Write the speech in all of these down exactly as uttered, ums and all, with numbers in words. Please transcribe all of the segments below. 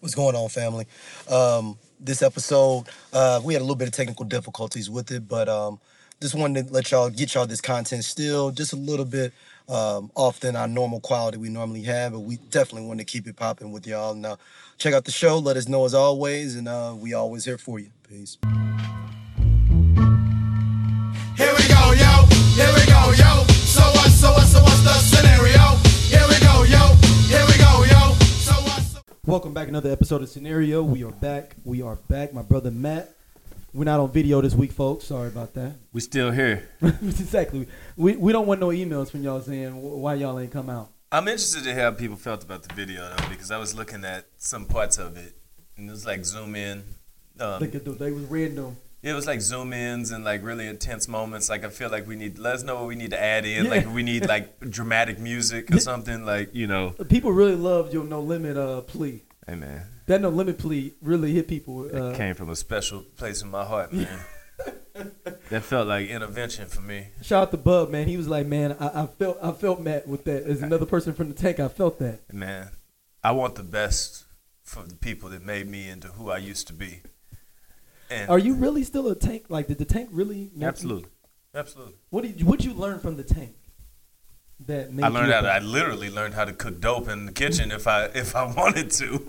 What's going on, family? Um, this episode, uh, we had a little bit of technical difficulties with it, but um, just wanted to let y'all get y'all this content still just a little bit um, off than our normal quality we normally have, but we definitely want to keep it popping with y'all. Now, check out the show. Let us know as always, and uh, we always here for you. Peace. Here we go, yo. Here we go, yo. So what? So what? So what's the scenario? Here we go, yo. Here we go, yo. So what? So Welcome back, another episode of Scenario. We are back. We are back. My brother Matt. We're not on video this week, folks. Sorry about that. We still here. Exactly. We we don't want no emails from y'all saying why y'all ain't come out. I'm interested to hear how people felt about the video though, because I was looking at some parts of it, and it was like zoom in. Um, Look at those. They was random. it was like zoom ins and like really intense moments. Like I feel like we need let us know what we need to add in. Yeah. Like we need like dramatic music or something. Like you know. People really loved your No Limit uh, plea. Hey man, That No Limit plea really hit people. Uh, it came from a special place in my heart, man. That felt like intervention for me. Shout out to Bub, man. He was like, man, I, I felt I felt Matt with that. As another person from the tank, I felt that. Man, I want the best for the people that made me into who I used to be. And Are you really still a tank? Like, did the tank really? make you- absolutely, absolutely. What did you, what'd you learn from the tank? That made I learned you how to. I literally learned how to cook dope in the kitchen if I if I wanted to.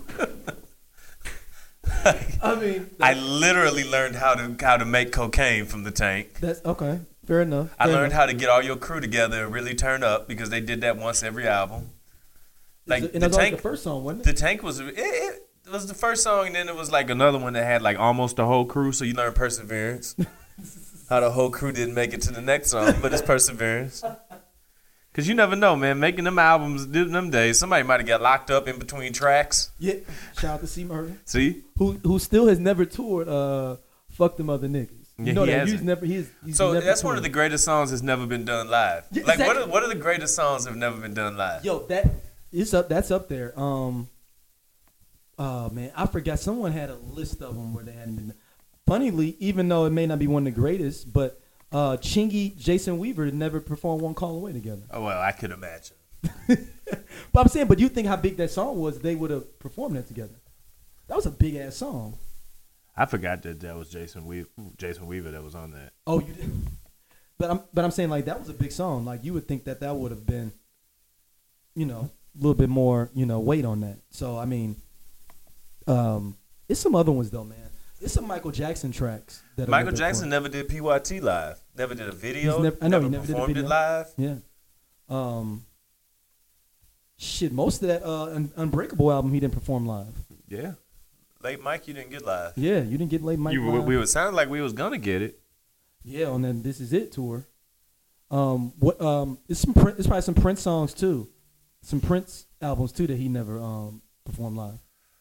I mean, I literally learned how to how to make cocaine from the tank. that's okay. Fair enough. I Fair learned enough. how to get all your crew together and really turn up because they did that once every album. Like and the that was tank, like the first song, wasn't the it? tank was it, it was the first song, and then it was like another one that had like almost the whole crew. So you learn perseverance. How the whole crew didn't make it to the next song, but it's perseverance. Cause you never know, man. Making them albums, them days, somebody might have got locked up in between tracks. Yeah. Shout out to C Murder, See, who who still has never toured. Uh, fuck them other niggas. You Yeah, know he that hasn't. he's never. He's, he's so never that's one of the toured. greatest songs that's never been done live. Yeah, like, what exactly. are what are the greatest songs that have never been done live? Yo, that it's up. That's up there. Um. Oh man, I forgot. Someone had a list of them where they hadn't been. Funnily, even though it may not be one of the greatest, but uh, Chingy, Jason Weaver never performed One Call Away together. Oh well, I could imagine. But I'm saying, but you think how big that song was? They would have performed that together. That was a big ass song. I forgot that that was Jason Weaver, Jason Weaver that was on that. Oh, you did. But I'm but I'm saying like that was a big song. Like you would think that that would have been, you know, a little bit more, you know, weight on that. So I mean, um, it's some other ones though, man. It's some Michael Jackson tracks that are Michael a little bit Jackson more- never did P Y T live. Never did a video. He's never- I know, never he never did a performed video. it live. Yeah. Um. Shit, most of that uh, Un- Unbreakable album he didn't perform live. Yeah. Late Mike, you didn't get live. Yeah, you didn't get late Mike. You, live. we would sound like we was gonna get it. Yeah, on that This Is It tour. Um, what? Um, it's some. Prin- It's probably some Prince songs too, some Prince albums too that he never um performed live.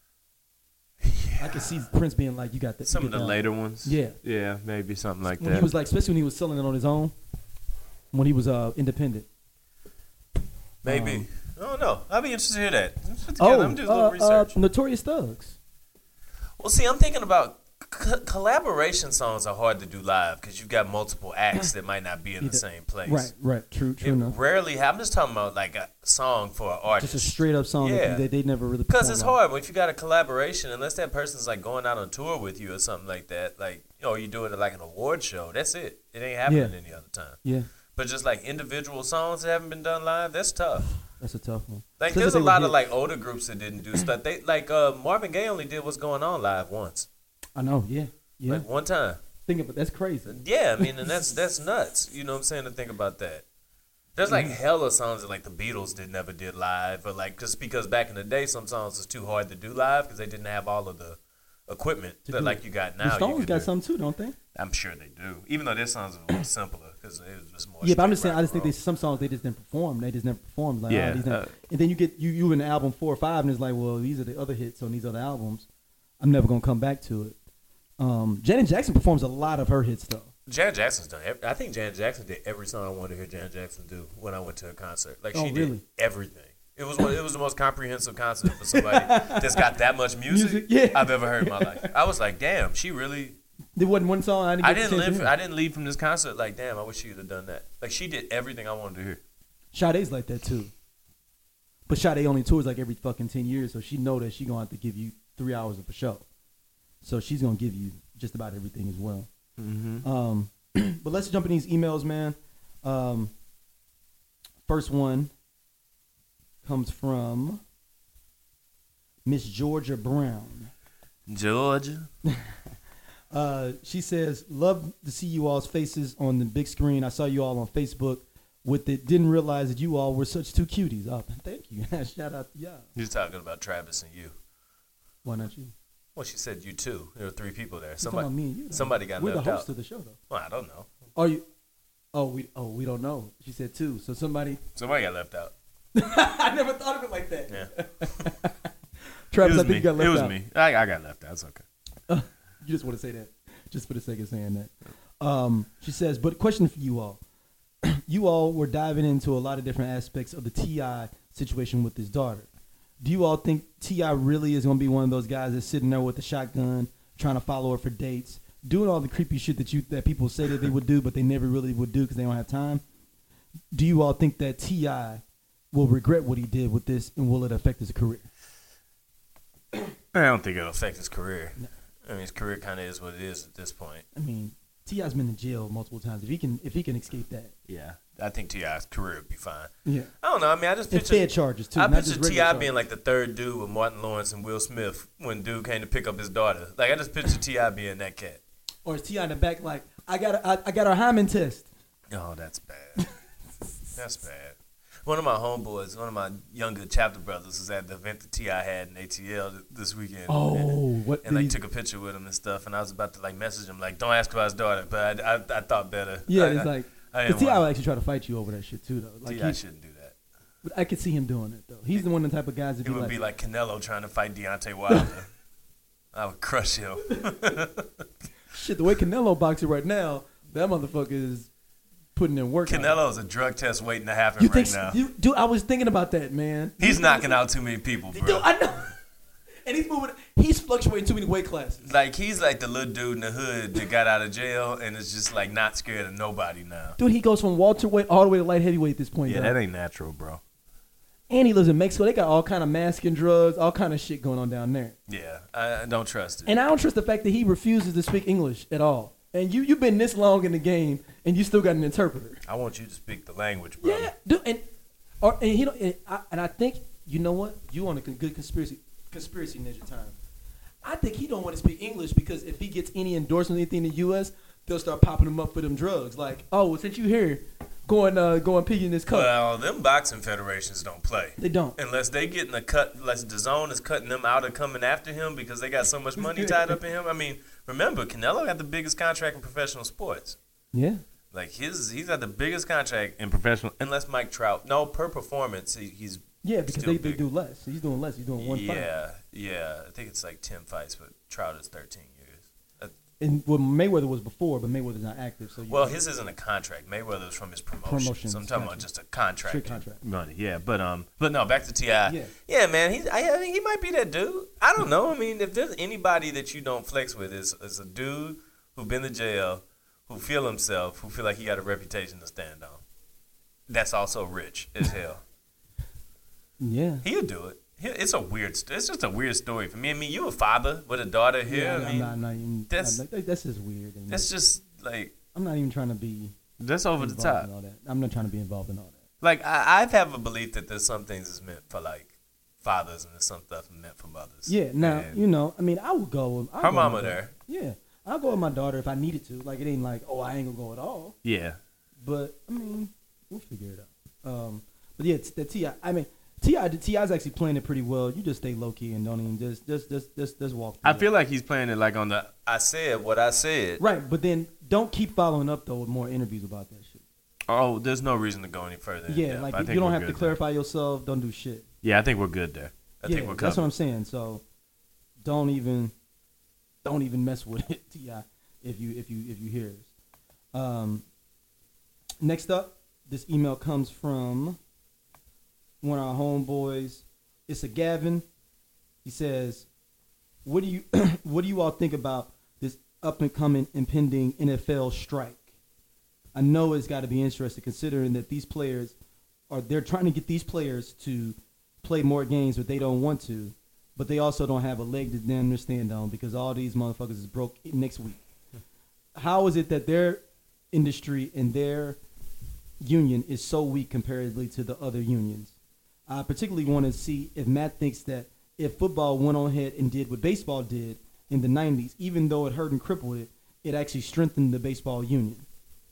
I can see Prince being like, "You got that." Some you of get the that. later ones. Yeah. Yeah, maybe something like When that. he was like, especially when he was selling it on his own, when he was uh independent. maybe. um, I don't know. I'd be interested to hear that. Let's put together. Oh, I'm doing a uh, little research. uh, Notorious Thugs. Well, see, I'm thinking about c- collaboration songs are hard to do live because you've got multiple acts that might not be in the Either- same place. Right, right, true, true It enough. rarely happens. I'm just talking about like a song for an artist. Just a straight up song Yeah. that they, they never really Because performed it's live. hard if you got a collaboration, unless that person's like going out on tour with you or something like that. Like, you know, you doing it like an award show. That's it. It ain't happening Yeah. any other time. Yeah, But just like individual songs that haven't been done live, that's tough. that's a tough one. Like, Especially there's if a they lot were of like older groups that didn't do stuff. They like uh, Marvin Gaye only did What's Going On live once, I know. Yeah, yeah. like one time. Think about that's crazy. Yeah, I mean, and that's that's nuts. You know what I'm saying? To think about that. There's like hella songs that like the Beatles did never did live, or like just because back in the day some songs was too hard to do live because they didn't have all of the equipment To that do like it. you got now. The you Stones can got do. some too, don't they? I'm sure they do, even though their songs are a little simpler because it was just more. Yeah, but I'm straight just saying. rock I just think and they some songs they just didn't perform. They just never performed. Like, Yeah, oh, these never- uh, and then you get you you in the album four or five, and it's like, well, these are the other hits on these other albums. I'm never gonna come back to it. Um, Janet Jackson performs a lot of her hits though. roll. Janet Jackson's done. ev- I think Janet Jackson did every song I wanted to hear Janet Jackson do when I went to a concert. Like Oh, she really? did everything. It was one, it was the most comprehensive concert for somebody that's got that much music, Music, yeah. I've ever heard in my life. I was like, damn, she really. There wasn't one song I didn't. I Get didn't the chance to live. hear. I didn't leave from this concert like, damn. I wish she would have done that. Like she did everything I wanted to hear. Sade's like that too. But Sade only tours like every fucking ten years, so she know that she gonna have to give you three hours of a show. So she's gonna give you just about everything as well. Mm-hmm. Um, but let's jump in these emails, man. Um, first one comes from Miss Georgia Brown. Georgia. Uh, she says, "Love to see you all's faces on the big screen. I saw you all on Facebook with it. Didn't realize that you all were such two cuties. Oh, thank you. Shout out to y'all. You're talking about Travis and you. Why not you? Well, she said you too. There were three people there. She's talking about Somebody, me and you. though. somebody got We're left the host out. of the show, though. Well, I don't know. Are you? Oh, we. Oh, we don't know. She said two. So somebody. Somebody got left out. I never thought of it like that. Yeah. Travis, it was I think me. you got left it was out. me. I, I got left out. It's okay. You just want to say that, just for the sake of saying that. Um, she says, but question for you all. You all were diving into a lot of different aspects of the T I situation with his daughter. Do you all think T I really is going to be one of those guys that's sitting there with a shotgun, trying to follow her for dates, doing all the creepy shit that you that people say that they would do, but they never really would do because they don't have time? Do you all think that T I will regret what he did with this, and will it affect his career? I don't think it'll affect his career. No. I mean, his career kind of is what it is at this point. I mean, T I's been in jail multiple times. If he can, if he can escape that, Yeah, I think T I's career would be fine. yeah. I don't know. I mean, I just And picture fed charges too. I not picture just T I regular being like the third dude with Martin Lawrence and Will Smith when dude came to pick up his daughter. Like I just picture T I being that cat. Or is T I in the back like, I got a, I, I got our hymen test. Oh, that's bad. That's bad. One of my homeboys, one of my younger chapter brothers, was at the event that T I had in A T L th- this weekend. Oh, and, what? And like did he- took a picture with him and stuff. And I was about to like message him like, "Don't ask about his daughter," but I, I, I thought better. yeah, I, it's I, like, I because didn't T I will want- actually try to fight you over that shit too, though. Like, T I he, shouldn't do that. but I could see him doing it though. He's the one of the type of guys that It be would like, be like Canelo trying to fight Deontay Wilder. I would crush him. shit. The way Canelo boxing right now, that motherfucker is putting in work. Canelo's a drug test waiting to happen You right think? now. You, dude, I was thinking about that, man. He's knocking out too many people, bro. Dude, I know. And he's moving. He's fluctuating too many weight classes. Like he's like the little dude in the hood that got out of jail and is just like not scared of nobody now. Dude, he goes from welterweight all the way to light heavyweight at this point. Yeah, dog. that ain't natural, bro. And he lives in Mexico. They got all kind of mask and drugs, all kind of shit going on down there. Yeah, I, I don't trust it. And I don't trust the fact that he refuses to speak English at all. And you, you've been this long in the game, and you still got an interpreter. I want you to speak the language, bro. Yeah, dude, and or and he don't. And I, and I think you know what? You on a con- good conspiracy conspiracy ninja time. I think he don't want to speak English because if he gets any endorsement or anything in the U S, they'll start popping him up for them drugs. Like, oh, well, since you here, go and uh, go and pee in this cup. Well, them boxing federations don't play. They don't. Unless they getting a cut, unless the zone is cutting them out of coming after him because they got so much money tied up in him. I mean, remember, Canelo got the biggest contract in professional sports. Yeah. Like his, he's got the biggest contract in professional. Unless Mike Trout, no, per performance, he, he's Yeah, because still they, they big. do less. He's doing less. He's doing one fight. Yeah, yeah. I think it's like ten fights, but Trout is thirteen years. Uh, And well, Mayweather was before, but Mayweather's not active. So you well, his isn't a contract. Mayweather's from his promotion. Promotions, So I'm talking gotcha. about just a contract. Straight contract. Money, yeah. But um, but no, back to T I. Yeah. yeah, man. He's, I, I think he might be that dude. I don't know. I mean, if there's anybody that you don't flex with, is is a dude who been to jail, who feel himself, who feel like he got a reputation to stand on. That's also rich as hell. Yeah. He'll do it. He, it's a weird. st- It's just a weird story for me. I mean, you a father with a daughter here. Yeah, I I'm, mean, not, I'm not even. that's- I'm like, that's just weird. And that's just like I'm not even trying to be that's over the involved top. in all that. I'm not trying to be involved in all that. Like I, I have a belief that there's some things that's meant for like fathers and there's some stuff meant for mothers. Yeah. Now And you know. I mean, I would go. With, I'll her go with mama my daughter. there. Yeah, I'll go with my daughter if I needed to. Like it ain't like, oh, I ain't gonna go at all. Yeah. But I mean, we'll figure it out. Um, but yeah, it's the T I. I mean, T I. T I's actually playing it pretty well. You just stay low key and don't even just just just just, just walk. I through feel like he's playing it like on the I said what I said. it. Right, but then don't keep following up though with more interviews about that shit. Oh, there's no reason to go any further. in Yeah, depth. like I you think don't we're have to good clarify yourself. Don't do shit. there. Yeah, I think we're good there. I yeah, think we're that's what covered. I'm saying. So don't even don't even mess with it, T I. If you if you if you hear this. Um, next up, this email comes from one of our homeboys. It's a Gavin. He says, "What do you what do you all think about this up and coming impending N F L strike? I know it's got to be interesting considering that these players are they're trying to get these players to play more games, but they don't want to. but they also don't have a leg to damn near stand on because all these motherfuckers is broke next week. How is it that their industry and their union is so weak comparatively to the other unions? I particularly want to see if Matt thinks that if football went on ahead and did what baseball did in the nineties, even though it hurt and crippled it, it actually strengthened the baseball union.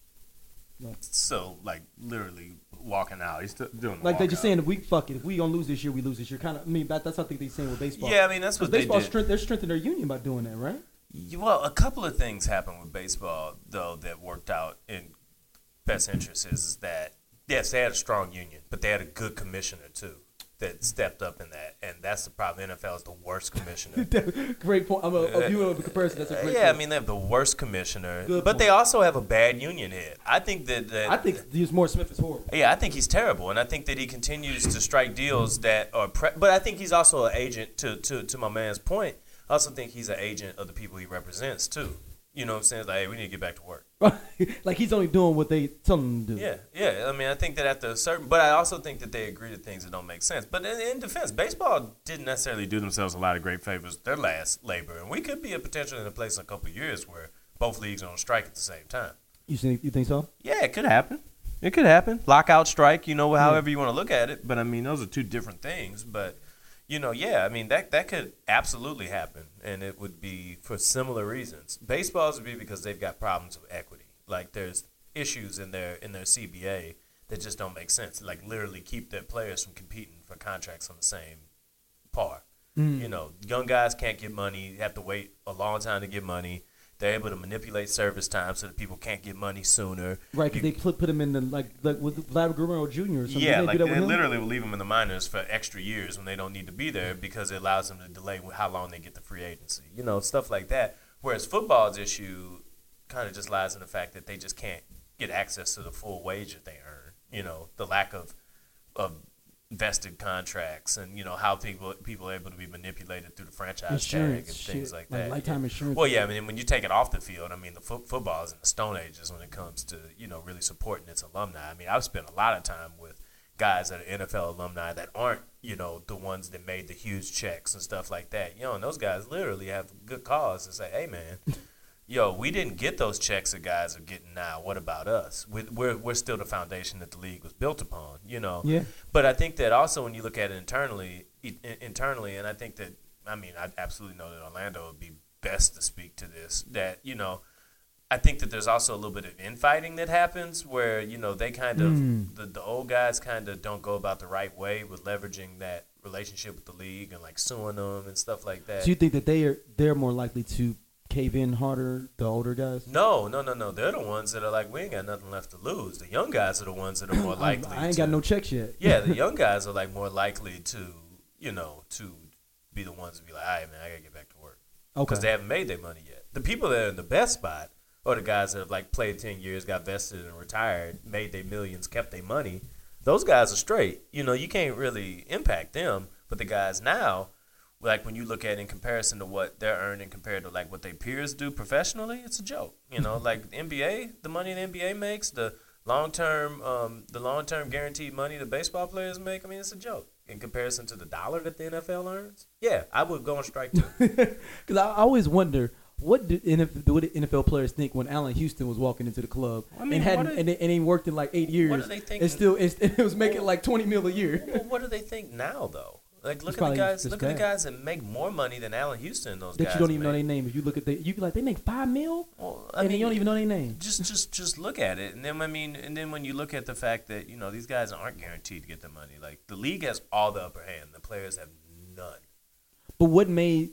So, like, literally walking out. He's still doing the Like they're just walkout. saying, if we fuck it, if we gonna lose this year, we lose this year. Kind of. I mean, that, that's what I think they're saying with baseball. Yeah, I mean, that's 'Cause what they baseball did. strength, they're strengthening their union by doing that, right? Yeah, Well, a couple of things happened with baseball, though, that worked out in best interest is, is that, yes, they had a strong union, but they had a good commissioner, too, that stepped up in that. And that's the problem. N F L is the worst commissioner. Great point. I'm a, a view of the comparison. That's a great. yeah, point. I mean, they have the worst commissioner, Good but point. they also have a bad union head. I think that, that I think Diaz Moore Smith is horrible. Yeah, I think he's terrible, and I think that he continues to strike deals that are. Pre- but I think he's also an agent. To, to to my man's point, I also think he's an agent of the people he represents too. You know what I'm saying? It's like, hey, we need to get back to work. Like he's only doing what they tell him to do. Yeah, yeah. I mean, I think that after a certain, but I also think that they agree to things that don't make sense. But in, in defense, baseball didn't necessarily do themselves a lot of great favors their last labor, and we could be a potential in a place in a couple of years where both leagues are on strike at the same time. You think you think so? Yeah, it could happen. It could happen. Lockout, strike, you know, however you want to look at it. But, I mean, those are two different things. But, you know, yeah, I mean, that that could absolutely happen, and it would be for similar reasons. Baseballs would be because they've got problems with equity. Like, there's issues in their in their C B A that just don't make sense. Like, literally keep their players from competing for contracts on the same par. Mm. You know, young guys can't get money. You have to wait a long time to get money. They're able to manipulate service time so that people can't get money sooner. Right, because You- they put put him in the like like with Vlad Guerrero Junior or something. Yeah, Didn't like do they that with him? literally will leave them in the minors for extra years when they don't need to be there because it allows them to delay how long they get the free agency. You know, stuff like that. Whereas football's issue kind of just lies in the fact that they just can't get access to the full wage that they earn. You know, the lack of of vested contracts and, you know, how people people are able to be manipulated through the franchise tag and Insurance, things shit, like like that. lifetime Yeah. insurance. Well, yeah, I mean, when you take it off the field, I mean, the fo- football is in the Stone Ages when it comes to, you know, really supporting its alumni. I mean, I've spent a lot of time with guys that are N F L alumni that aren't, you know, the ones that made the huge checks and stuff like that. You know, and those guys literally have good cause to say, hey, man, yo, we didn't get those checks that guys are getting now. What about us? We- We're, we're still the foundation that the league was built upon, you know. Yeah. But I think that also when you look at it internally, i- internally, and I think that, I mean, I absolutely know that Orlando would be best to speak to this, that, you know, I think that there's also a little bit of infighting that happens where, you know, they kind of, Mm. the, the old guys kind of don't go about the right way with leveraging that relationship with the league and, like, suing them and stuff like that. So you think that they are they're more likely to cave in harder, the older guys? No, no, no, no. They're the ones that are like, we ain't got nothing left to lose. The young guys are the ones that are more likely. I ain't to, got no checks yet. Yeah, the young guys are like more likely to, you know, to be the ones to be like, all right, man, I gotta get back to work Okay. because they haven't made their money yet. The people that are in the best spot are the guys that have like played ten years, got vested and retired, made their millions, kept their money. Those guys are straight. You know, you can't really impact them. But the guys now, like when you look at it in comparison to what they're earning compared to like what their peers do professionally, it's a joke. You know, like the N B A, the money the N B A makes, the long term, um, the long term guaranteed money the baseball players make. I mean, it's a joke in comparison to the dollar that the N F L earns. Yeah, I would go on strike too. Because I always wonder what did N F L, what did N F L players think when Allen Houston was walking into the club I mean, and hadn't what are- and, and he worked in like eight years. What are they thinking? And still, it's, it was making like twenty mil a year. Well, what do they think now though? Like look It's at the probably guys. just Look at the bad. guys that make more money than Allen Houston. and Those That guys you don't even know make. their name. If you look at the, you be like, they make five mil, Well, I and mean, then you don't even know their name. just just just look at it, and then I mean, and then when you look at the fact that you know these guys aren't guaranteed to get the money, like the league has all the upper hand, the players have none. But what made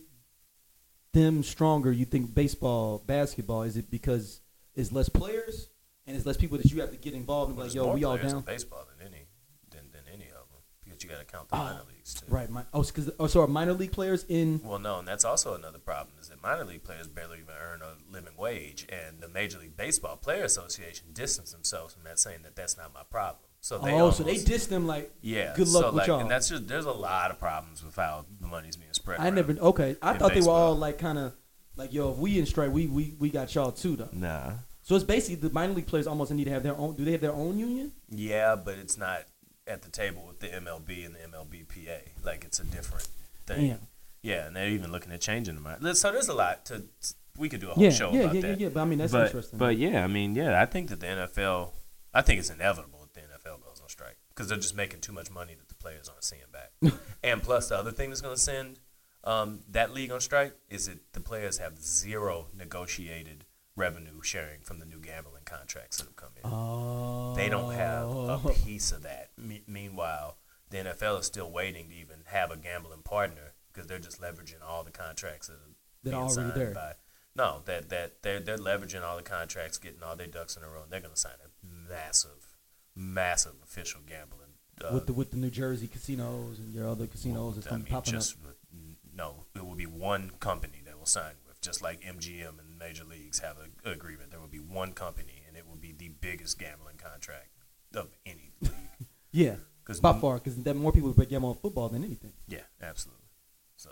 them stronger? You think baseball, basketball? Is it because it's less players and it's less people that you have to get involved and be Well, like, there's yo, more we all players down? in baseball than any than, than any of them because you got to count the Oh, minor leagues too. Right. My, oh, because oh, so are minor league players in? Well, no, and that's also another problem is that minor league players barely even earn a living wage, and the Major League Baseball Player Association distanced themselves from that, saying that that's not my problem. So they Oh, almost, so they dissed them like, yeah. good luck so with like, y'all. And that's just there's a lot of problems with how the money's being spread. I around. never. Okay, I in thought they were baseball. all like kind of like, yo, if we in strike, we we we got y'all too though. Nah. So it's basically the minor league players almost need to have their own. Do they have their own union? Yeah, but it's not at the table with the M L B and the M L B P A. Like it's a different thing. Damn. Yeah, and they're even looking at changing them. So there's a lot to. We could do a whole Yeah, show yeah, about yeah, that. yeah, yeah. But I mean, that's but, interesting. But yeah, I mean, yeah, I think that the N F L. I think it's inevitable that the N F L goes on strike because they're just making too much money that the players aren't seeing back. And plus, the other thing that's going to send um, that league on strike is that the players have zero negotiated revenue sharing from the new gambling contracts that have come in. Oh. They don't have a piece of that. Me- meanwhile, the N F L is still waiting to even have a gambling partner because they're just leveraging all the contracts that are That are being already signed there. by. No, that that they're they're leveraging all the contracts, getting all their ducks in a row. And they're going to sign a massive, massive official gambling. Uh, with the with the New Jersey casinos and your other casinos that's I mean, popping just up. with, no, it will be one company that will sign with, just like M G M and major leagues have an agreement. There will be one company, and it will be the biggest gambling contract of any league. Yeah, Cause by far, because that more people would gamble on football than anything. Yeah, absolutely. So,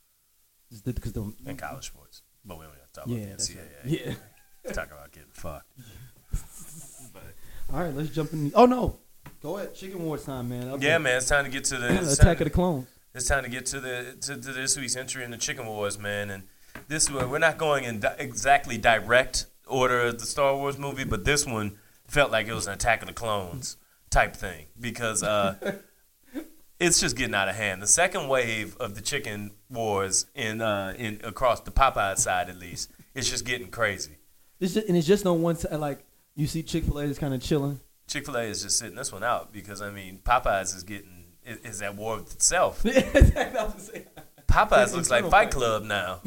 Because the and college sports, but we don't have to talk yeah, about the N that's C double A. right. yeah. Talk about getting fucked. But, All right, let's jump in. Oh no, go ahead. Chicken Wars time, man. Okay. yeah, man, it's time to get to the it's time Attack to- of the Clones. It's time to get to the to, to this week's entry in the Chicken Wars, man. And this one, we're not going in di- exactly direct order of the Star Wars movie, but this one felt like it was an Attack of the Clones type thing because uh, it's just getting out of hand. The second wave of the Chicken Wars in uh, in across the Popeye side, at least, it's just getting crazy. It's just, and it's just on one side. Like you see, Chick-fil-A is kind of chilling. Chick-fil-A is just sitting this one out because I mean, Popeyes is getting is, is at war with itself. Popeyes It's looks like internal Fight fight. Club now.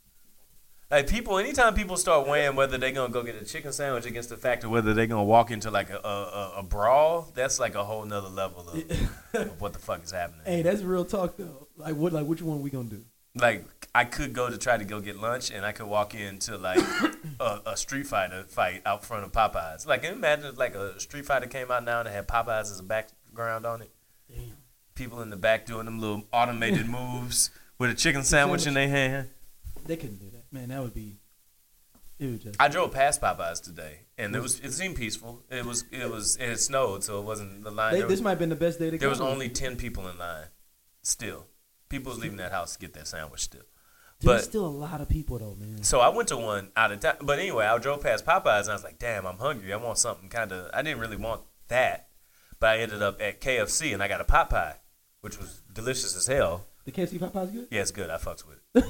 Like people, anytime people start weighing whether they're gonna go get a chicken sandwich against the fact of whether they're gonna walk into like a, a, a, a brawl, that's like a whole nother level of, of what the fuck is happening. Hey, that's real talk though. Like what? Like which one we gonna do? Like I could go to try to go get lunch, and I could walk into like a, a Street Fighter fight out front of Popeyes. Like imagine if like a Street Fighter came out now and it had Popeyes as a background on it. Damn. People in the back doing them little automated moves with a chicken sandwich in their hand. They couldn't do that, man. That would be. It would just. I drove past Popeyes today, and it was it seemed peaceful. It was it was it had snowed, so it wasn't the line. They, there this was, might have been the best day to there was come. only ten people in line. Still, people was leaving that house to get their sandwich. Still, There's but still a lot of people though, man. so I went to one out of town. But anyway, I drove past Popeyes, and I was like, "Damn, I'm hungry. I want something kind of." I didn't really want that, but I ended up at K F C, and I got a pot pie, which was delicious as hell. The K F C Popeyes good? Yeah, it's good. I fucks with it.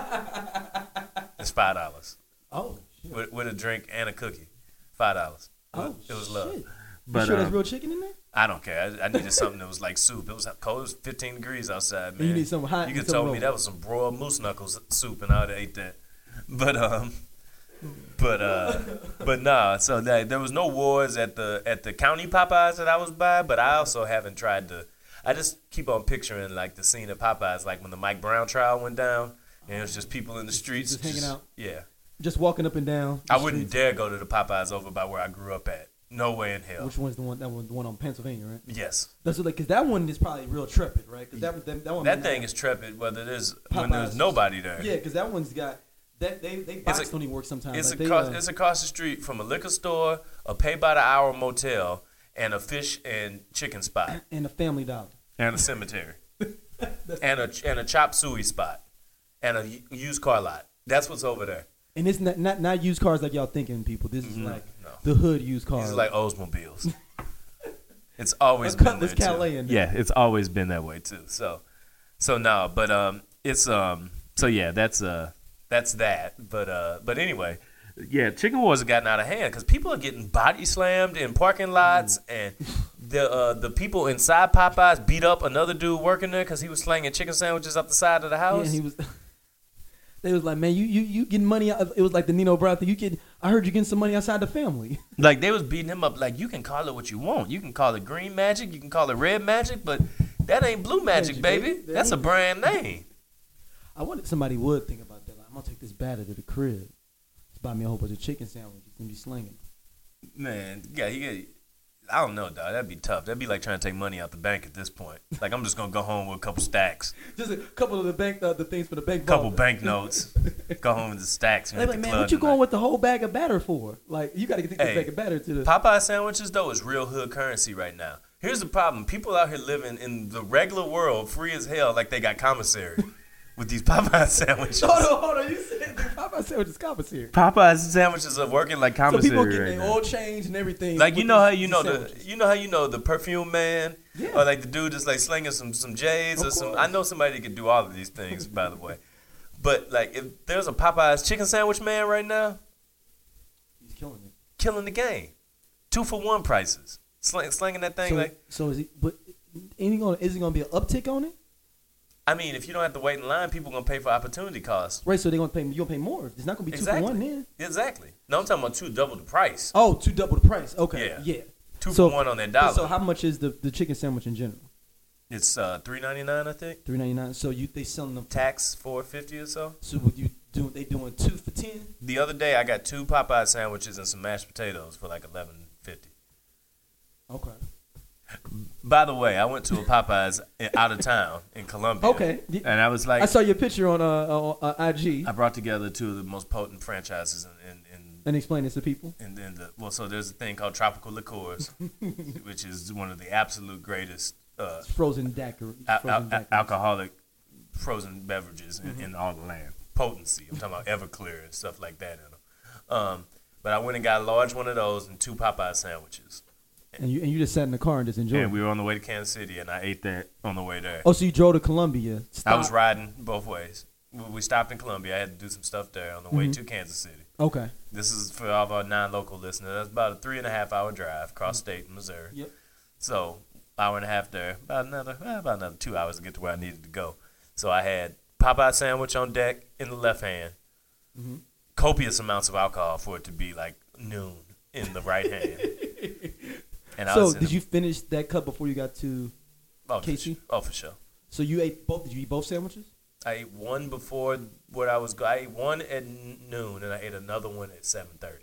It's five dollars Oh, shit. with, with a drink and a cookie. Five dollars. Oh, It was love. shit. But, you sure there's um, real chicken in there? I don't care. I, I needed something that was like soup. It was cold. It was fifteen degrees outside, man. You need something hot You and could something told me raw. that was some broiled moose knuckles soup, and I would have ate that. But um, but uh, but nah. So that, there was no wars at the at the county Popeyes that I was by. But I also haven't tried to. I just keep on picturing like the scene of Popeyes, like when the Mike Brown trial went down, and it was just people in the streets Just hanging out. Yeah, Just walking up and down. the I wouldn't streets. dare go to the Popeyes over by where I grew up at. No way in hell. Which one's the one? That one, the one on Pennsylvania, right? Yes. That's what, like, cause that one is probably real trepid, right? Cause that that, that one. That thing is trepid whether there's when there's Popeyes. nobody there. Yeah, cause that one's got that they they box a- don't even work sometimes. It's, like they, across, uh, it's across the street from a liquor store, a pay by the hour motel, and a fish and chicken spot, and a Family Dollar. and a cemetery, and a and a chop suey spot, and a u- used car lot. That's what's over there. And it's not not, not used cars like y'all thinking, people. This is Mhm. like No. the hood used cars. These are like Oldsmobiles. It's always A been Cutlass there Calais too. in there. Yeah, it's always been that way too. So, so no, but um, it's um, so yeah, that's uh, that's that. But uh, but anyway, yeah, chicken wars have gotten out of hand because people are getting body slammed in parking lots, Mm. and the uh, the people inside Popeyes beat up another dude working there because he was slinging chicken sandwiches up the side of the Yeah, house. and he was. They was like, man, you you you getting money out. It was like the Nino Brown thing. You get. I heard you getting some money outside the family. Like they was beating him up. Like you can call it what you want. You can call it green magic. You can call it red magic. But that ain't blue magic, Magic, baby. baby. That's a brand name. I wondered if somebody would think about that. Like, I'm gonna take this batter to the crib. Just buy me a whole bunch of chicken sandwiches and be slinging. Man, yeah, you get. I don't know, dog. That'd be tough. That'd be like trying to take money out the bank at this point. Like I'm just gonna go home with a couple stacks, Just a couple of the bank, uh, the things for the bank. couple vault. banknotes. Go home with the stacks. And They're hit like, the man, club what you tonight. going with the whole bag of batter for? Like, you got to get this Hey, bag of batter to the. Popeye sandwiches though is real hood currency right now. Here's the problem: people out here living in the regular world, free as hell, like they got commissary. with these Popeye sandwiches. Hold on, hold on. You said the Popeye sandwiches commissary. Popeye sandwiches are working like So commissary people getting right their now. oil change and everything. Like you with know how these- you these know the sandwiches. you know how you know the perfume man, Yeah. or like the dude that's like slinging some some J's Of or some. course. I know somebody that could do all of these things, by the way. But like if there's a Popeye's chicken sandwich man right now, He's killing it. killing the game, two for one prices, Sling, slinging that thing So, like. so is he? But ain't he gonna? Is it gonna be an uptick on it? I mean, if you don't have to wait in line, people gonna pay for opportunity costs. Right. So they're gonna pay. You gonna pay more. It's not gonna be two Exactly. for one then. Exactly. No, I'm talking about two double the price. Oh, two double the price. Okay. Yeah. Yeah. Two So- for one on that dollar. So how much is the, the chicken sandwich in general? It's uh, three ninety nine, I think. Three ninety nine. So you they selling them. Tax four fifty or so. So what you do? They doing two for ten. The other day, I got two Popeye sandwiches and some mashed potatoes for like eleven fifty. Okay. By the way, I went to a Popeyes in- out of town in Columbia. Okay. And I was like, I saw your picture on uh, uh, uh I G I brought together two of the most potent franchises in in, in, and explain this to people. in, in the well. So there's a thing called Tropical Liqueurs, which is one of the absolute greatest uh, It's frozen daiquiri. al- Frozen al- daiquiris. alcoholic frozen beverages in, in all the land. Potency. I'm talking about Everclear and stuff like that in them. Um, but I went and got a large one of those and two Popeye sandwiches. And you and you just sat in the car and just enjoyed. And it. we were on the way to Kansas City, and I ate that on the way there. Oh, so you drove to Columbia. I was stopped- riding both ways. We we stopped in Columbia. I had to do some stuff there on the way Mhm. to Kansas City. Okay. This is for all of our non-local listeners. That's about a three and a half hour drive across state in Missouri. Yep. So hour and a half there, about another eh, about another two hours to get to where I needed to go. So I had Popeye sandwich on deck in the left hand, Mhm. copious amounts of alcohol for it to be like noon in the right hand. And I So was in did the- you finish that cup before you got to? oh, for Casey? sure. Oh, for sure. So you ate both? Did you eat both sandwiches? I ate one before what I was. go- I ate one at n- noon, and I ate another one at seven thirty.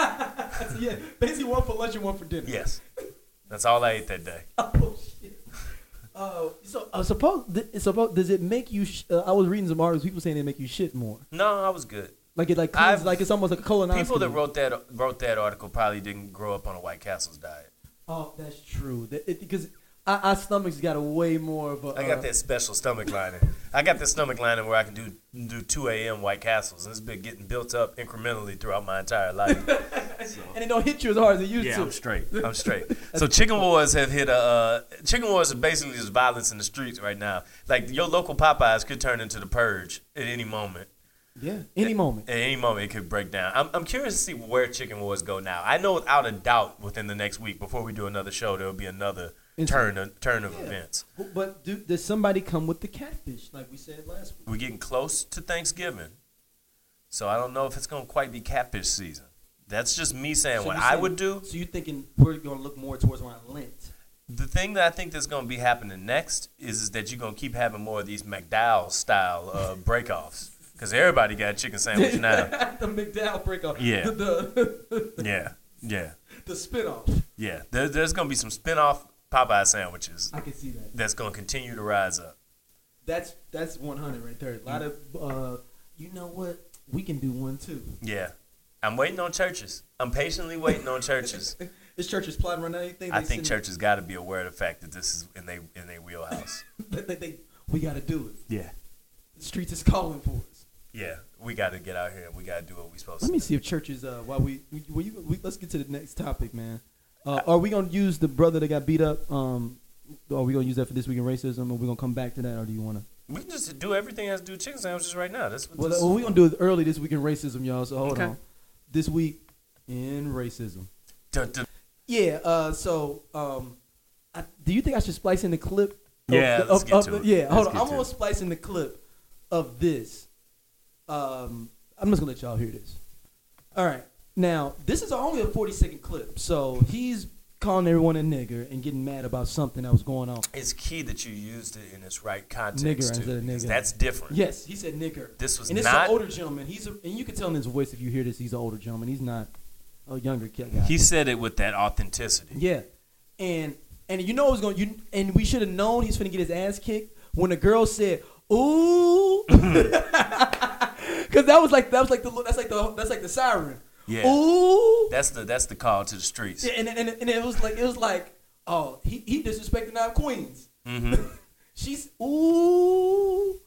Yeah, basically one for lunch and one for dinner. Yes, that's all I ate that day. Oh shit. Uh, so uh, suppose th- suppose does it make you? Sh- uh, I was reading some articles. People saying it make you shit more. No, I was good. Like it like cleans, I've- like it's almost like a colonoscopy. People that wrote that wrote that article probably didn't grow up on a White Castle's diet. Oh, that's true. That, it, because our, our stomachs got a way more of a. I got uh, that special stomach lining. I got that stomach lining where I can do do two a.m. White Castles, and it's been getting built up incrementally throughout my entire life. and it don't hit you as hard as it used Yeah, to. I'm straight. I'm straight. So chicken wars have hit a. Uh, chicken wars are basically just violence in the streets right now. Like your local Popeyes could turn into the Purge at any moment. Yeah, any moment. At any moment, it could break down. I'm, I'm curious to see where chicken wars go now. I know without a doubt within the next week, before we do another show, there will be another turn of, turn of Yeah. events. But, but do, does somebody come with the catfish like we said last week? We're getting close to Thanksgiving, so I don't know if it's going to quite be catfish season. That's just me saying So what you I saying- would do. So you thinking we're gonna look more towards around Lent? The thing that I think that's going to be happening next is, is that you're going to keep having more of these McDowell style uh, breakoffs. Because everybody got a chicken sandwich now. the McDowell breakoff. Yeah. The the, Yeah, yeah, the spinoff. yeah. There, there's going to be some spin-off Popeye sandwiches I can see that. that's going to continue to rise up. That's that's one hundred right there. A lot of uh, you know what? We can do one too. Yeah. I'm waiting on churches. I'm patiently waiting on churches. This church is plotting around anything. I they think send- churches got to be aware of the fact that this is in their in their wheelhouse. they, they, they, we got to do it. Yeah. The streets is calling for us. Yeah. We got to get out here and we got to do what we supposed Let to me do. see if churches. Uh, while we, we, we, we let's get to the next topic, man. Uh, are we gonna use the brother that got beat up? Um, are we gonna use that for this week in racism, or we gonna come back to that, or do you wanna? We can just do everything has to do with chicken sandwiches right now. That's what Well, this well, we're gonna do it early this week in racism, y'all. So hold Okay. on. This week in racism. Dun, dun. Yeah. Uh. So, um, I, do you think I should splice in the clip? of Yeah, the- let's of- get of to the- it. Yeah. Hold Let's on. get I'm to gonna it. splice in the clip of this. Um, I'm just gonna let y'all hear this. All right. Now, this is only a forty second clip, so he's calling everyone a nigger and getting mad about something that was going on. It's key that you used it in its right context. Nigger too, instead of because nigga. That's different. Yes, he said nigger. This was and it's not. an older gentleman. He's a, and you can tell in his voice if you hear this, he's an older gentleman. He's not a younger kid guy. He said it with that authenticity. Yeah, and and you know it was going. You and we should have known he's finna get his ass kicked when the girl said, "Ooh," because that was like that was like the that's like the that's like the siren. Yeah. Ooh. That's the that's the call to the streets. Yeah, and, and and it was like it was like oh he he disrespecting our queens. Mm-hmm. She's ooh,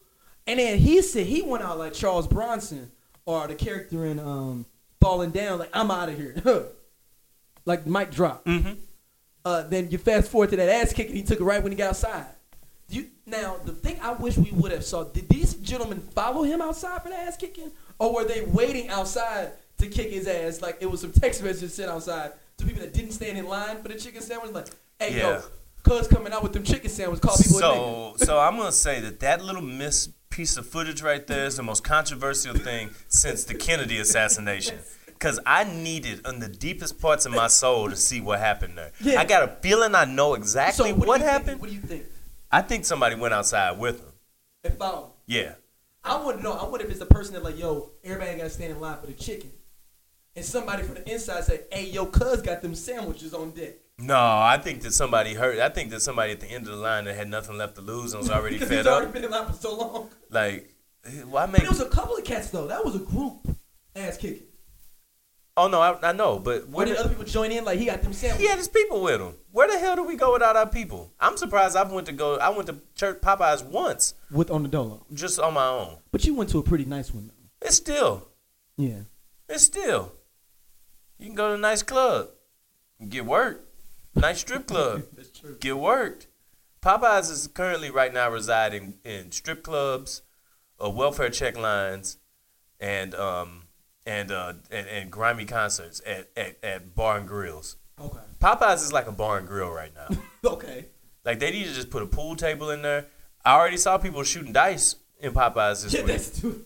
And then he said he went out like Charles Bronson or the character in um, Falling Down, like, I'm out of here. Like mic drop. Mm-hmm. Uh, then you fast forward to that ass kicking he took it right when he got outside. You, now, the thing I wish we would have saw, did these gentlemen follow him outside for the ass kicking? Or were they waiting outside to kick his ass? Like it was some text messages sent outside to people that didn't stand in line for the chicken sandwich. Like, hey, Yeah. yo, cuz coming out with them chicken sandwiches, call people a So, nigga. so I'm gonna say that that little miss piece of footage right there is the most controversial thing since the Kennedy assassination. Cause I needed in the deepest parts of my soul to see what happened there. Yeah. I got a feeling I know exactly So what, what, do you happened. Think, what do you think? I think somebody went outside with him. And followed. Yeah. I want to know. I wonder if it's the person that like, yo, everybody got to stand in line for the chicken, and somebody from the inside say, hey, yo, cuz got them sandwiches on deck. No, I think that somebody heard. I think that somebody at the end of the line that had nothing left to lose and was already Because fed he's already up. been in line for so long. Like, why But make? it was a couple of cats though. That was a group ass kicking. Oh no, I, I know, but Or where did did, other people join in? Like he got them sandwiches. he had his people with him. Where the hell do we go without our people? I'm surprised. I went to go. I went to church Popeyes once, With on the dolo. just on my own. But you went to a pretty nice one though. It's still, Yeah. it's still. You can go to a nice club, and get worked. Nice strip club, That's true. get worked. Popeyes is currently right now residing in strip clubs, uh, welfare check lines, and um and uh and, and grimy concerts at, at, at bar and grills. Okay. Popeyes is like a bar and grill right now. Okay. Like they need to just put a pool table in there. I already saw people shooting dice in Popeyes this Yeah, week. that's too.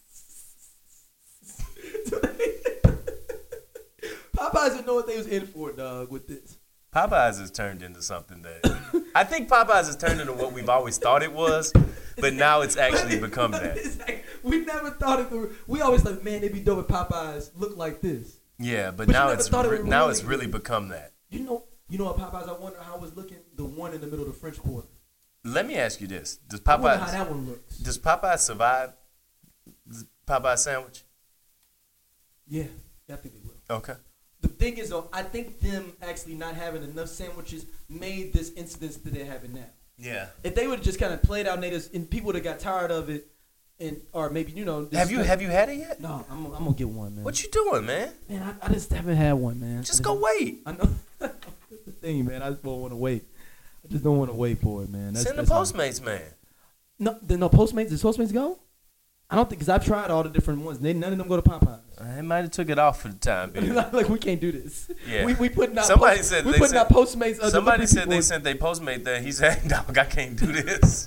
Popeyes didn't know what they was in for, dog, with this. Popeyes has turned into something that I think Popeyes has turned into what we've always thought it was, but now it's actually become that. It's like, we never thought it would. We always thought, man, it'd be dope if Popeyes look like this. Yeah, but, But you now never it's thought it re- would now really- it's really become that. You know, you know what Popeyes? I wonder how it's looking. The one in the middle of the French Quarter. Let me ask you this: Does I wonder how Popeyes that one looks. does Popeyes survive the Popeye sandwich? Yeah, I think they will. Okay. The thing is, though, I think them actually not having enough sandwiches made this incident that they're having now. Yeah. If they would have just kind of played out, and, they just, and people would have got tired of it, and or maybe you know. Have you like, have you had it yet? No, I'm, I'm gonna get one, man. What you doing, man? Man, I, I just haven't had one, man. Just I go just- wait. I know. That's the thing, man. I just don't want to wait. I just don't want to wait for it, man. That's, Send the that's my- Postmates, man. No, the, no Postmates. Does Postmates go? I don't think because I've tried all the different ones. They, none of them go to Popeyes. I might have took it off for the time being. Like we can't do this. Yeah. We we putting out. Somebody post, said we they putting said- out Postmates. Other Somebody different said they people. sent their Postmate there. He said, "Dog, I can't do this."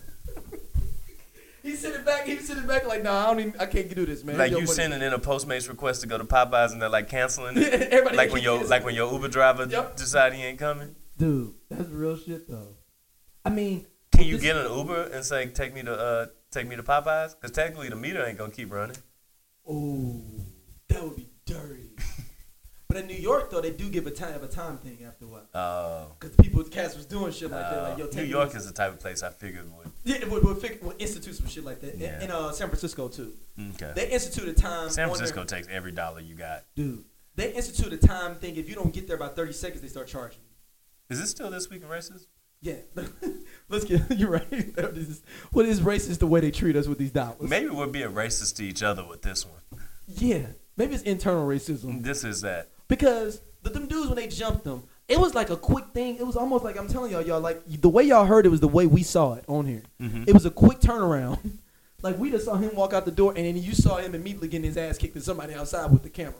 He sent it back. He sent it back like, no, I don't even. I can't do this, man. Like Yo, you money. sending in a Postmates request to go to Popeyes and they're like canceling it. Everybody Like when your cancels. like when your Uber driver Yep. decide he ain't coming. Dude, that's real shit though. I mean, Can you this- get an Uber and say take me to uh take me to Popeyes? Because technically the meter ain't gonna keep running. Oh, that would be dirty. But in New York though, they do give a time a time thing after a while. Oh. Because people, cats was doing shit like that. Like, yo, Uh, take New me York to- is the type of place I figured would. Yeah, would, would, fig- would institute some shit like that. Yeah. In, in uh, San Francisco too. Okay. They institute a time. San on Francisco their- takes every dollar you got. dude. They institute a time thing. If you don't get there by thirty seconds, they start charging you. Is this still This Week in Racism? Yeah. Let's get. You're right. That is- What is racist the way they treat us with these dollars? Maybe we're being racist to each other with this one. Yeah. Maybe it's internal racism. This is that. Because the them dudes when they jumped them, it was like a quick thing. It was almost like I'm telling y'all, y'all like the way y'all heard it was the way we saw it on here. Mhm. It was a quick turnaround. Like we just saw him walk out the door, and then you saw him immediately getting his ass kicked to somebody outside with the camera.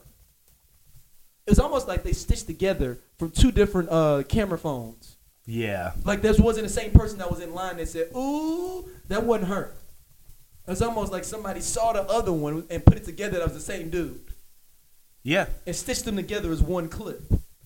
It was almost like they stitched together from two different uh, camera phones. Yeah. Like this wasn't the same person that was in line that said, "Ooh, that wasn't her." It's almost like somebody saw the other one and put it together. That was the same dude. Yeah. And stitched them together as one clip.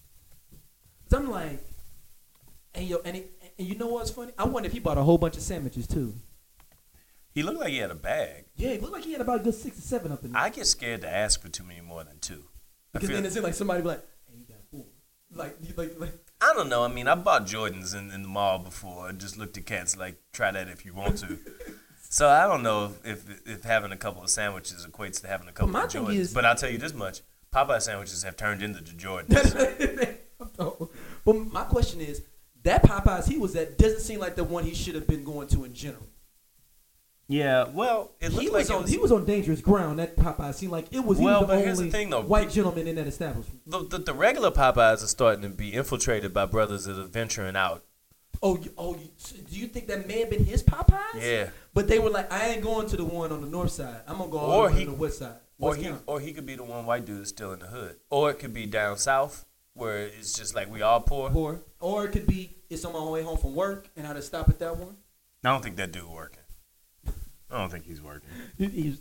So I'm like, and yo, and, he, and you know what's funny? I wonder if he bought a whole bunch of sandwiches too. He looked like he had a bag. Yeah, it looked like he had about a good six or seven up in there. I get scared to ask for too many more than two. I, Because feel, then it's like somebody be like, hey, you got four. Like, you- like, like I don't know. I mean, I bought Jordans in, in the mall before and just looked at cats like, try that if you want to. So I don't know if, if if having a couple of sandwiches equates to having a couple my of thing Jordans. is- but I'll tell you this much. Popeye sandwiches have turned into the Jordans. But my question is, that Popeyes he was at doesn't seem like the one he should have been going to in general. Yeah, well, it looked He like was it on was, he was on dangerous ground. That Popeye seemed like it was. He Well, was the but here's the only thing, though. white gentleman in that establishment. the, the the regular Popeyes are starting to be infiltrated by brothers that are venturing out. Oh, you- oh, you, so do you think that may have been his Popeyes? Yeah. But they were like, I ain't going to the one on the north side. I'm gonna go all Or the way he- to the west side. Or West he County. or he could be the one white dude that's still in the hood. Or it could be down south where it's just like we all poor. Poor. Or it could be it's on my way home from work and I had to stop at that one. I don't think that dude working. I don't think he's working. He's-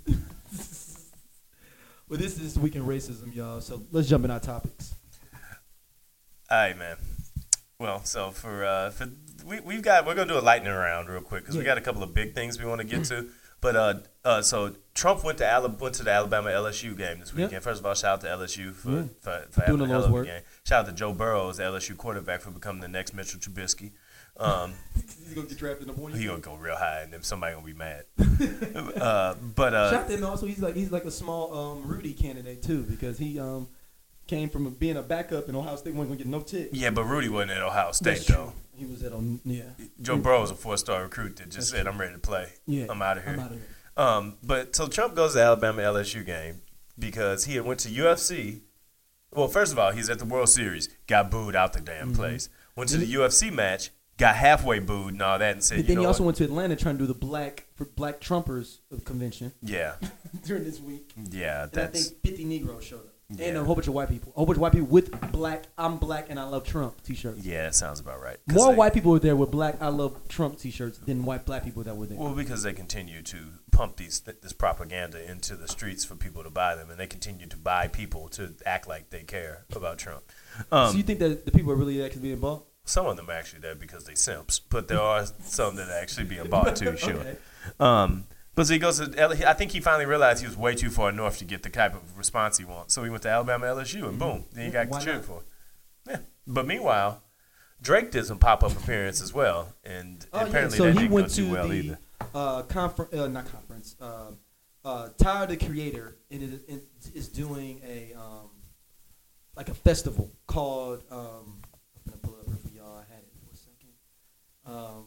Well, this is Week in Racism, y'all. So let's jump in our topics. All right, man. Well, so for uh, for we we've got we're gonna do a lightning round real quick because we Yeah. got a couple of big things we want to get to. But uh, uh, so Trump went to Alabama, went to the Alabama L S U game this weekend. Yeah. First of all, shout out to L S U for Yeah. for, for having Doing a the hell Lord's of a work. game. Shout out to Joe Burrows, the L S U quarterback, for becoming the next Mitchell Trubisky. Um, He's gonna get drafted in the morning. he gonna go real high, and then somebody gonna be mad. uh, but uh, Shout out to him also. He's like he's like a small um, Rudy candidate too because he um, came from being a backup in Ohio State. wasn't gonna get no tick. yeah, but Rudy wasn't at Ohio State That's though. true. He was at um, yeah. Joe Burrow was a four-star recruit that just That's said, "I'm ready to play. Yeah, I'm out of here." I'm out of here. Um, but so Trump goes to the Alabama L S U game because he had went to U F C. Well, first of all, he's at the World Series, got booed out the damn Mm-hmm. place. Went to the U F C match, got halfway booed and all that, and said, But "You then know he also what? went to Atlanta trying to do the black for Black Trumpers convention Yeah, during this week. yeah, And I that's think fifty Negroes showed up. Yeah. And a whole bunch of white people. A whole bunch of white people with black, I'm black and I love Trump t-shirts. yeah, that sounds about right." 'Cause More they- white people were there with black, I love Trump t-shirts than white black people that were there. Well, because they continue to pump these this propaganda into the streets for people to buy them, and they continue to buy people to act like they care about Trump. Um, so you think that the people are really actually being bought? Some of them are actually there because they simps, but there are some that are actually being bought too, sure. Okay. Um, but so he goes to, L- I think he finally realized he was way too far north to get the type of response he wants. So he went to Alabama L S U and boom, then he got Why cheered not? for. Yeah. But meanwhile, Drake did some pop up appearance as well, and Oh, yeah. apparently So that he didn't went go to too well the either. uh, conference, uh, not conference. Uh, uh, Tyler the Creator and it, it is doing a um, like a festival called. Um, I'm gonna pull it up for y'all. I had it for a second. Um,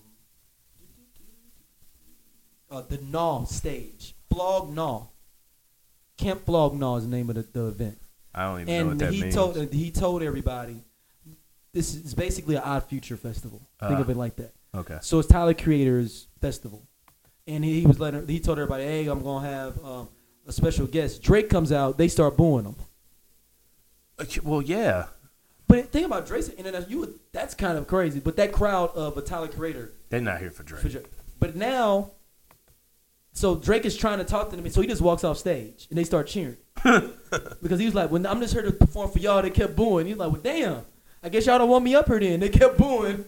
uh, the Gnaw stage, Flog Gnaw. Camp Flog Gnaw is the name of the, the event. I don't even know what And that he means. told uh, he told everybody, this is basically an Odd Future festival. Think Ah. of it like that. okay. So it's Tyler Creator's festival, and he, he was letting he told everybody, "Hey, I'm gonna have um, a special guest." Drake comes out, they start booing him. Okay, well, yeah. But think about Drake's internet. You would, that's kind of crazy. But that crowd of a Tyler Creator, They're not here for Drake. for Drake. But now, so Drake is trying to talk to them, so he just walks off stage, and they start cheering because he was like, "When I'm just here to perform for y'all," they kept booing. He's like, "Well, damn, I guess y'all don't want me up here then." They kept booing,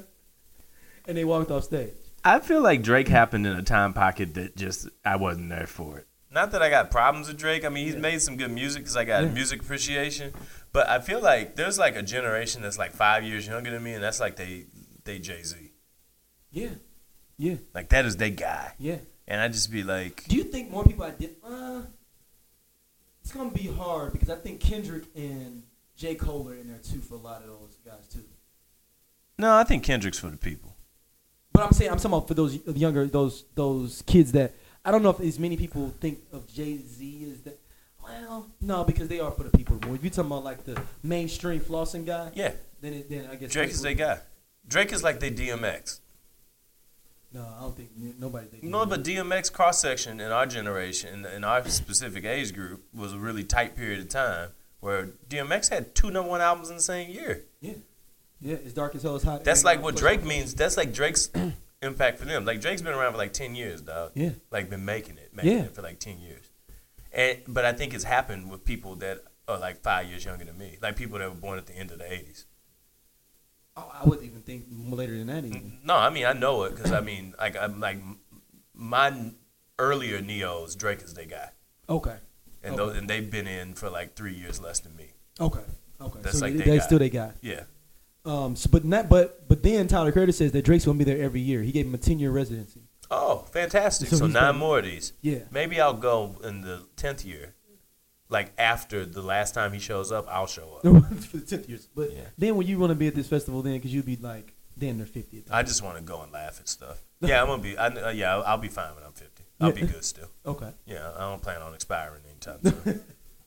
and they walked off stage. I feel like Drake happened in a time pocket that just I wasn't there for it. Not that I got problems with Drake. I mean, he's Yeah. made some good music because I got Yeah. music appreciation. But I feel like there's like a generation that's like five years younger than me, and that's like they they Jay Z. Yeah, yeah, Like that is their guy, yeah. and I just be like, Do you think more people I did? Uh, it's gonna be hard because I think Kendrick and J. Cole are in there too for a lot of those guys too. no, I think Kendrick's for the people. But I'm saying I'm talking about for those younger those those kids that I don't know if as many people think of Jay Z as that. Well, no, because they are for the people more. If you're talking about like the mainstream flossing guy, Yeah, then it, then I guess Drake is their guy. Drake is like they D M X. No, I don't think nobody. They No, but D M X cross section in our generation, in, in our specific age group, was a really tight period of time where D M X had two number one albums in the same year. yeah, yeah, it's dark as hell. It's hot. That's and- like what Drake means. That's like Drake's impact for them. Like Drake's been around for like ten years, dog. Yeah. Like been making it, making Yeah. it for like ten years. And but I think it's happened with people that are like five years younger than me, like people that were born at the end of the eighties. Oh, I wouldn't even think more later than that even. No, I mean I know it because I mean like I'm like my earlier neos, Drake is their guy, Okay. and Okay. those and they've been in for like three years less than me. Okay. Okay. That's so like they, they that's got- still they got. Yeah. Um. So, but not. But but then Tyler Creator says that Drake's gonna be there every year. He gave him a ten year residency. Oh, fantastic! So So, he's nine been- more of these. Yeah. Maybe I'll go in the tenth year, like after the last time he shows up. I'll show up. For the tenth years. But Yeah. then when you want to be at this festival, then because you'd be like damn near fifty. I just want to go and laugh at stuff. Yeah, I'm gonna be. I, uh, yeah, I'll, I'll be fine when I'm fifty. I'll be good still. Okay. Yeah, I don't plan on expiring anytime soon.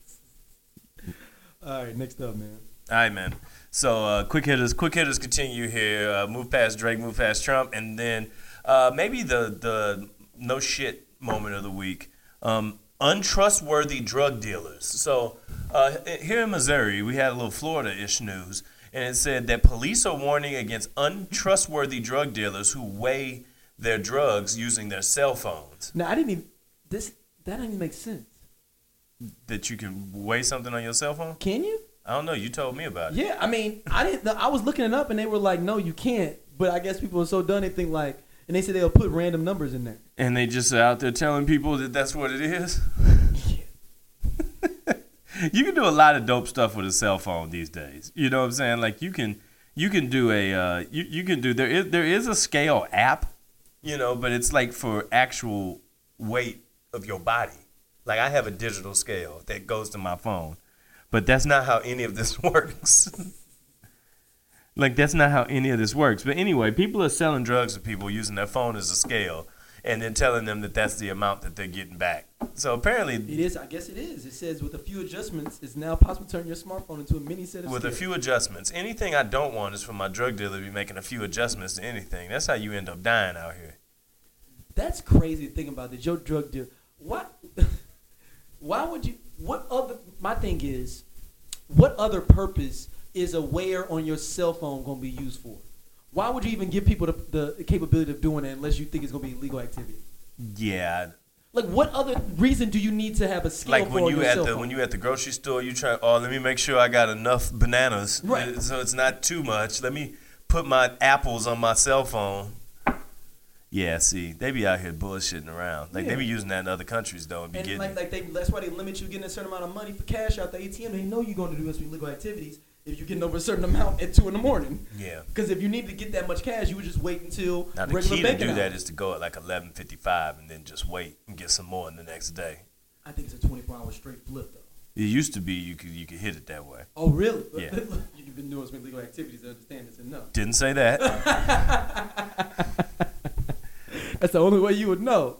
All right, next up, man. All right, man. So uh, quick hitters, quick hitters continue here. Uh, move past Drake, move past Trump, and then uh, maybe the the no shit moment of the week. Um, untrustworthy drug dealers. So uh, here in Missouri, we had a little Florida-ish news, and it said that police are warning against untrustworthy drug dealers who weigh their drugs using their cell phones. Now I didn't even this that didn't even make sense. That you can weigh something on your cell phone? Can you? I don't know. You told me about it. Yeah, I mean, I didn't. I was looking it up, and they were like, "No, you can't." But I guess people are so done, they think like, and they said they'll put random numbers in there. And they just are out there telling people that that's what it is. You can do a lot of dope stuff with a cell phone these days. You know what I'm saying? Like you can, you can do a, uh, you you can do there is there is a scale app, you know, but it's like for actual weight of your body. Like I have a digital scale that goes to my phone. But that's not how any of this works. Like, that's not how any of this works. But anyway, people are selling drugs to people using their phone as a scale and then telling them that that's the amount that they're getting back. So apparently... It is. I guess it is. It says, with a few adjustments, it's now possible to turn your smartphone into a mini set of With scales. a few adjustments. Anything I don't want is for my drug dealer to be making a few adjustments to anything. That's how you end up dying out here. That's crazy to think about that. Your drug dealer... What? Why would you... What other... My thing is, what other purpose is a wear on your cell phone going to be used for? Why would you even give people the, the capability of doing it unless you think it's going to be illegal activity? Yeah. Like, what other reason do you need to have a scale Like for when you your at cell the phone? when you at the grocery store, you try. Oh, let me make sure I got enough bananas, Right. so it's not too much. Let me put my apples on my cell phone. Yeah, see, they be out here bullshitting around. Like Yeah. they be using that in other countries though, and be And getting. like, like they, that's why they limit you getting a certain amount of money for cash out the A T M. They know you're going to do illegal activities if you're getting over a certain amount at two in the morning. Yeah. Because if you need to get that much cash, you would just wait until Now the regular key to banking do that hours. is to go at like eleven fifty-five and then just wait and get some more in the next day. I think it's a twenty-four hour straight flip though. It used to be you could you could hit it that way. Oh really? Yeah. You've been doing some illegal activities to understand this enough. Didn't say that. That's the only way you would know.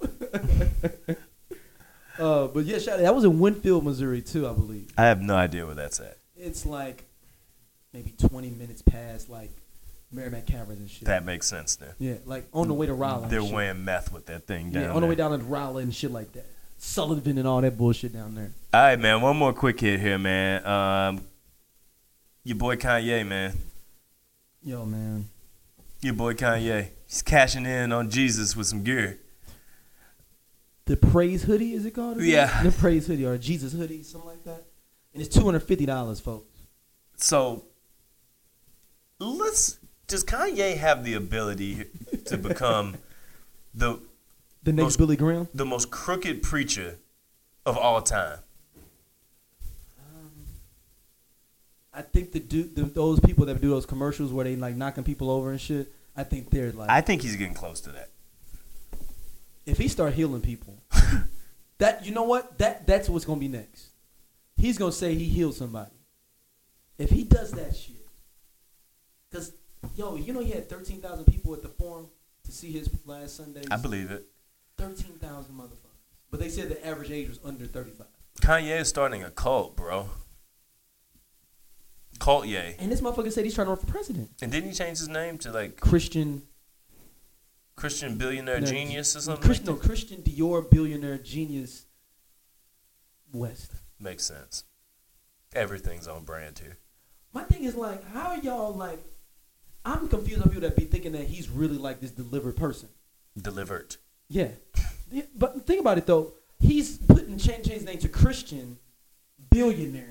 uh, but yeah, shout out. That was in Winfield, Missouri too, I believe. I have no idea where that's at. It's like maybe twenty minutes past like Merrimack Caverns and shit. That makes sense then. Yeah, like on the way to Raleigh. and They're shit. weighing meth with that thing down Yeah, there. on the way down to Raleigh and shit like that. Sullivan and all that bullshit down there. All right, man. One more quick hit here, man. Um, your boy Kanye, man. Yo, man. Your boy Kanye. He's cashing in on Jesus with some gear. The Praise hoodie, is it called? Is Yeah. it? The Praise hoodie or Jesus hoodie, something like that. And it's two hundred fifty dollars, folks. So, let's. Does Kanye have the ability to become the The next Most- Billy Graham? the most crooked preacher of all time? I think the, dude, the those people that do those commercials where they like knocking people over and shit, I think they're like, I think he's getting close to that. if he start healing people, that you know what? That that's what's gonna be next. He's gonna say he healed somebody. If he does that shit, because yo, you know he had thirteen thousand people at the forum to see his last Sunday. I believe it. Thirteen thousand motherfuckers. But they said the average age was under thirty-five. Kanye is starting a cult, bro. Cult yay. And this motherfucker said he's trying to run for president. And didn't he change his name to like Christian, Christian Billionaire No, Genius or something? Christian, no, like that? Christian Dior billionaire genius West. Makes sense. Everything's on brand here. My thing is like, how are y'all like? I'm confused on people that be thinking that he's really like this delivered person. Delivered. Yeah, Yeah, but think about it though. He's putting change his name to Christian billionaire.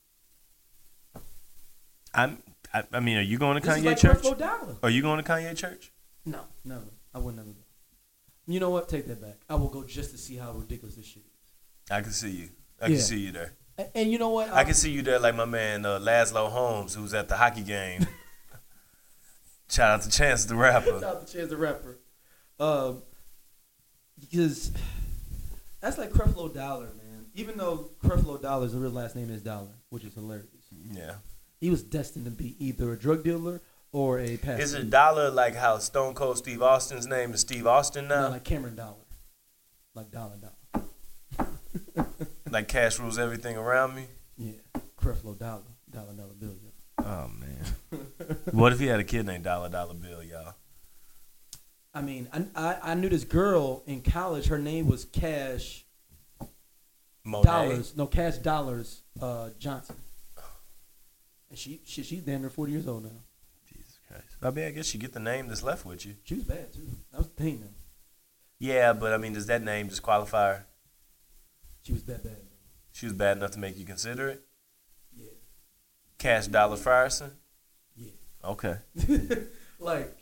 I'm. I, I mean, are you going to This is Kanye like church? Creflo Dollar. Are you going to Kanye church? No, no, I would never go. You know what? Take that back. I will go just to see how ridiculous this shit is. I can see you. I Yeah. can see you there. And, and you know what? I can see you there like my man uh, Laszlo Holmes, who's at the hockey game. Shout out to Chance the Shout Rapper. out to Chance the Rapper. Um, because that's like Creflo Dollar, man. Even though Creflo Dollar's real last name is Dollar, which is hilarious. Yeah. He was destined to be either a drug dealer or a pastor. Is it Dollar like how Stone Cold Steve Austin's name is Steve Austin now? No, like Cameron Dollar. like dollar dollar. Like cash rules everything around me. Yeah, Creflo Dollar, dollar dollar bill. Yeah. Oh man. What if he had a kid named Dollar Dollar Bill, y'all? I mean, I, I I knew this girl in college. Her name was Cash Monet? Dollars. No, Cash Dollars uh, Johnson. And she, she she's damn near forty years old now. Jesus Christ. I mean, I guess you get the name that's left with you. She was bad too. That was the thing though. Yeah, but I mean, does that name disqualify her? She was that bad. She was bad enough to make you consider it? Yeah. Cash Dollar Frierson? Yeah. Okay. Like.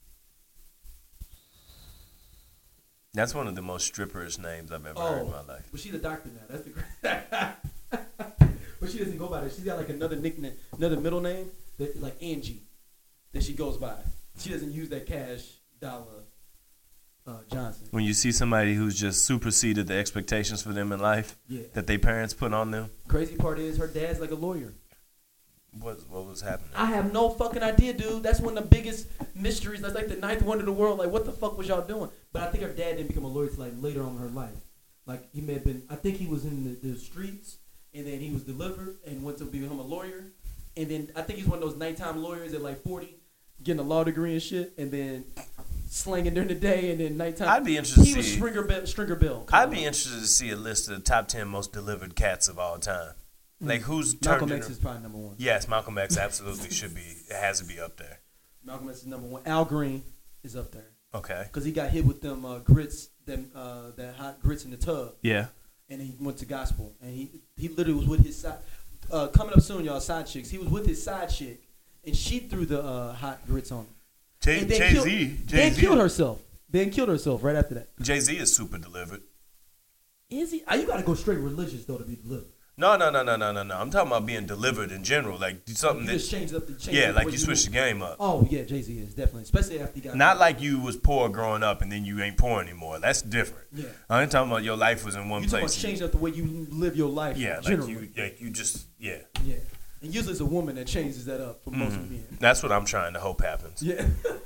That's one of the most stripperish names I've ever Oh, heard in my life. but she's a doctor now. That's the great. But she doesn't go by that. She's got like another nickname, another middle name, that, like Angie, that she goes by. She doesn't use that Cash Dollar uh, Johnson. When you see somebody who's just superseded the expectations for them in life Yeah. that their parents put on them, Crazy part is her dad's like a lawyer. what what was happening? I have no fucking idea, dude. That's one of the biggest mysteries. That's like the ninth wonder of the world. Like, what the fuck was y'all doing? But I think her dad didn't become a lawyer till like later on in her life. Like, he may have been, I think he was in the, the streets, and then he was delivered and went to become a lawyer. And then I think he's one of those nighttime lawyers at like forty, getting a law degree and shit, and then slanging during the day, and then nighttime. I'd be interested He to was see. Stringer Bill. Stringer Bill. I'd be interested to see a list of the top ten most delivered cats of all time. Like who's Malcolm turned X in- is probably number one. Yes, Malcolm X absolutely should be. It has to be up there. Malcolm X is number one. Al Green is up there. Okay. Because he got hit with them uh, grits, them uh, that hot grits in the tub. Yeah. And he went to gospel, and he he literally was with his side. Uh, coming up soon, y'all, side chicks. He was with his side chick, and she threw the uh, hot grits on him. Jay And then Jay killed- Z. Then killed herself. Then killed herself right after that. Jay Z is super delivered. Is he? Uh, you gotta go straight religious though to be delivered. No, no, no, no, no, no, no. I'm talking about being delivered in general, like do something You that. just changed up the change Yeah, up like way you switched the move. game up. Oh yeah, Jay Z is definitely, especially after he got Not like you was poor growing up and then you ain't poor anymore. That's different. Yeah. I ain't talking about your life was in one You talking about place. changing up the way you live your life. Yeah, like generally. you, like you just, yeah. Yeah, and usually it's a woman that changes that up for most Mhm. men. That's what I'm trying to hope happens. Yeah.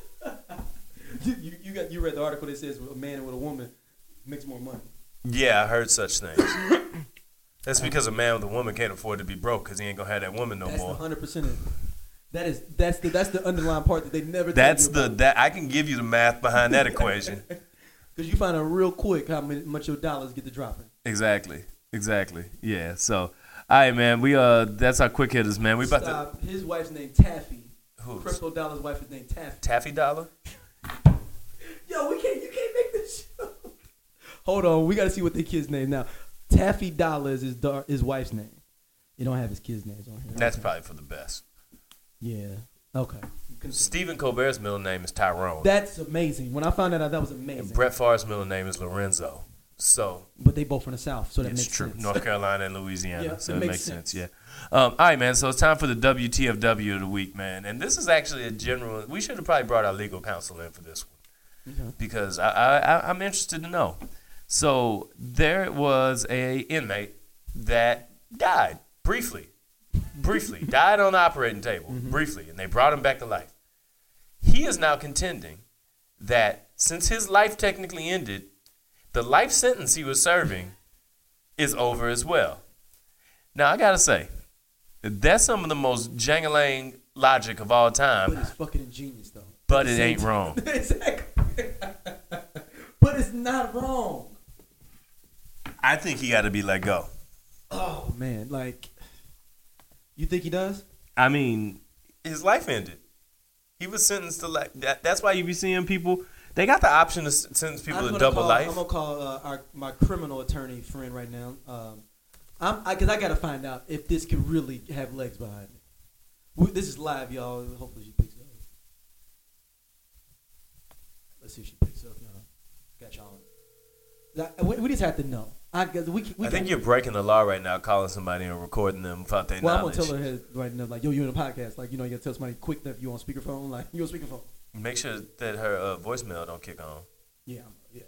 you, you you got you read the article that says a man with a woman makes more money. Yeah, I heard such things. That's because a man with a woman can't afford to be broke because he ain't gonna have that woman no That's the more. hundred percent. That is that's the that's the underlying part that they never. That's tell you the that I can give you the math behind that equation. because you find out real quick how many, much your dollars get to dropping. Exactly. Exactly. Yeah. So, all right, man. We uh, that's our quick hitters, man. We about to Stop. His wife's name Taffy. who's Creflo Dollar's wife is named Taffy. Taffy Dollar. Yo, we can't. You can't make this show. Hold on, we got to see what the kid's name now. Taffy Dollar is his da- his wife's name. You don't have his kids' names on here. That's probably for the best. Yeah. Okay. Stephen Colbert's middle name is Tyrone. That's amazing. When I found that out, that was amazing. And Brett Favre's middle name is Lorenzo. So But they both from the South, so that it's makes true. sense. North Carolina and Louisiana. Yeah, so it it makes makes sense. sense. Yeah. Um, all right, man. So it's time for the W T F W of the week, man. And this is actually a general. We should have probably brought our legal counsel in for this one Okay. because I, I, I I'm interested to know. So there was a inmate that died briefly, briefly died on the operating table Mm-hmm. briefly, and they brought him back to life. He is now contending that since his life technically ended, the life sentence he was serving is over as well. Now, I gotta say, that's some of the most jangling logic of all But time, it's fucking ingenious, though. but it ain't wrong. Exactly. But it's not wrong. I think he gotta be let go. Oh, man. Like, you think he does? I mean, his life ended. He was sentenced to life. That, that's why you be seeing people, they got the option to s- sentence people I'm to gonna double call, life. I'm going to call uh, our, my criminal attorney friend right now. Um, I'm, I, Because I, got to find out if this can really have legs behind it. We, this is live, y'all. Hopefully she picks up. Let's see if she picks up, y'all. Got y'all. Like, we, we just have to know. I, 'cause we, we I think got- you're breaking the law right now, calling somebody and recording them without their Well, knowledge. I'm gonna tell her right now, like, yo, you in a podcast, like, you know, you gotta tell somebody quick that you on speakerphone, like, you on speakerphone. Make sure that her uh, voicemail don't kick on. Yeah, I'm- yeah.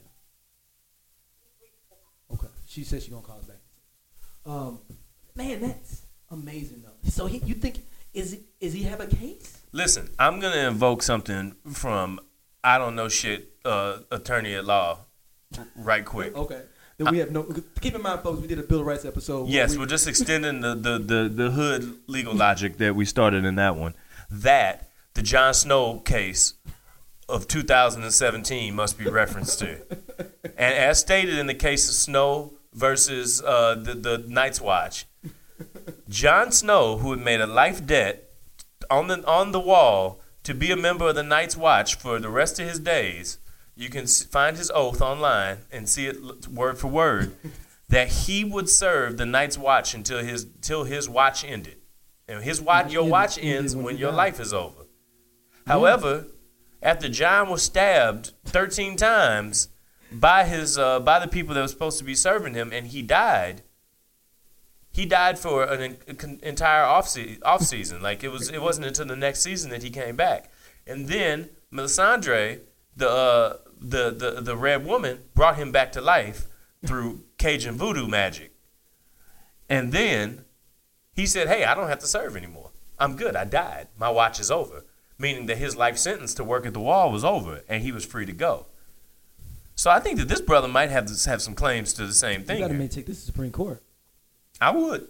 Okay, she said she gonna call us back. Um, man, that's amazing though. So he, you think is he, is he have a case? Listen, I'm gonna invoke something from I don't know shit uh, attorney at law right quick. Okay. Then we have no. Keep in mind, folks, we did a Bill of Rights episode. Yes, we, we're just extending the, the, the, the hood legal logic that we started in that one. That the Jon Snow case of two thousand seventeen must be referenced to. And as stated in the case of Snow versus uh, the, the Night's Watch, Jon Snow, who had made a life debt on the on the wall to be a member of the Night's Watch for the rest of his days, you can find his oath online and see it word for word, that he would serve the Night's Watch until his till his watch ended. And his watch, your watch ends when your life is over. However, after John was stabbed thirteen times by his uh, by the people that were supposed to be serving him, and he died. He died for an en- entire off, se- off season. Like it was, it wasn't until the next season that he came back. And then Melisandre, the uh, the the the Red Woman, brought him back to life through Cajun voodoo magic. And then he said, "Hey, I don't have to serve anymore. I'm good. I died. My watch is over." Meaning that his life sentence to work at the wall was over, and he was free to go. So I think that this brother might have to have some claims to the same thing. You got to here. make take this to Supreme Court. I would.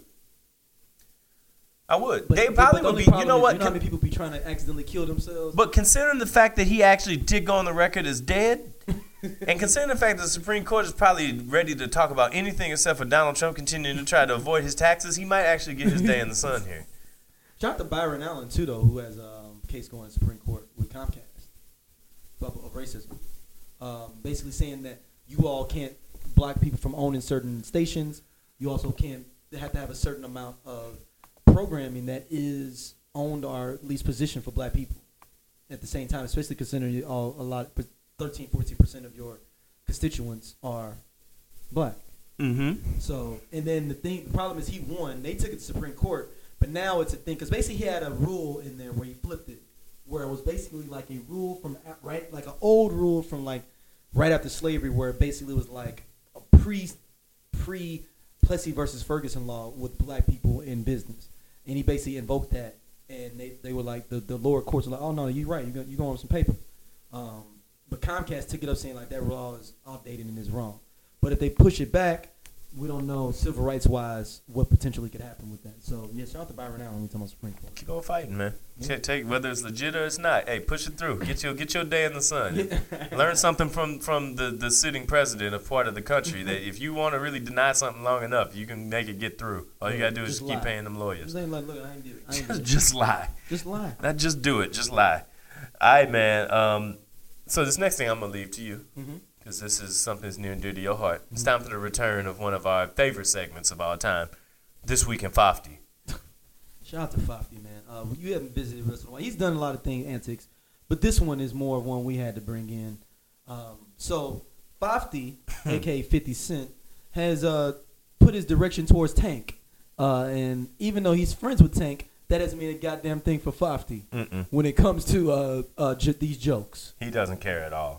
I would. But, they but, probably but the would only be. You problem know is, what? You know how many people be trying to accidentally kill themselves? But considering the fact that he actually did go on the record as dead, and considering the fact that the Supreme Court is probably ready to talk about anything except for Donald Trump continuing to try to avoid his taxes, he might actually get his day in the sun here. Shout out to Byron Allen too, though, who has a um, case going to Supreme Court with Comcast of, of racism, um, basically saying that you all can't block people from owning certain stations. You also can't. They have to have a certain amount of programming that is owned or at least positioned for black people. At the same time, especially considering you all, a lot, thirteen, fourteen percent of your constituents are black. Mm-hmm. So, and then the thing, the problem is he won. They took it to Supreme Court, but now it's a thing because basically he had a rule in there where he flipped it, where it was basically like a rule from right, like an old rule from like right after slavery, where it basically was like a pre pre Plessy versus Ferguson law with black people in business, and he basically invoked that, and they, they were like the, the lower courts were like, oh no, you're right, you're you going on some paper, um, but Comcast took it up saying like that law is outdated and is wrong, but if they push it back, we don't know civil rights wise what potentially could happen with that. So yeah, shout out to Byron Allen when we talking about Supreme Court. Keep on fighting, man. Yeah. Take whether it's legit or it's not. Hey, push it through. Get your get your day in the sun. Learn something from from the, the sitting president of part of the country that if you want to really deny something long enough, you can make it get through. All you gotta do is Just just keep lie. paying them lawyers. Just ain't like, look, I ain't did it. I ain't Just, did it. just lie. Just lie. Not just do it. Just lie. All right, man. Um, so this next thing I'm gonna leave to you. Mm-hmm. Because this is something that's near and dear to your heart. It's time for the return of one of our favorite segments of all time, This Week in Fafty. Shout out to Fafty, man. Uh, you haven't visited Russell White. He's done a lot of things, antics, but this one is more of one we had to bring in. Um, so Fafty, aka fifty Cent, has uh, put his direction towards Tank, uh, and even though he's friends with Tank, that doesn't mean a goddamn thing for Fafty Mm-mm. when it comes to uh, uh, j- these jokes. He doesn't care at all.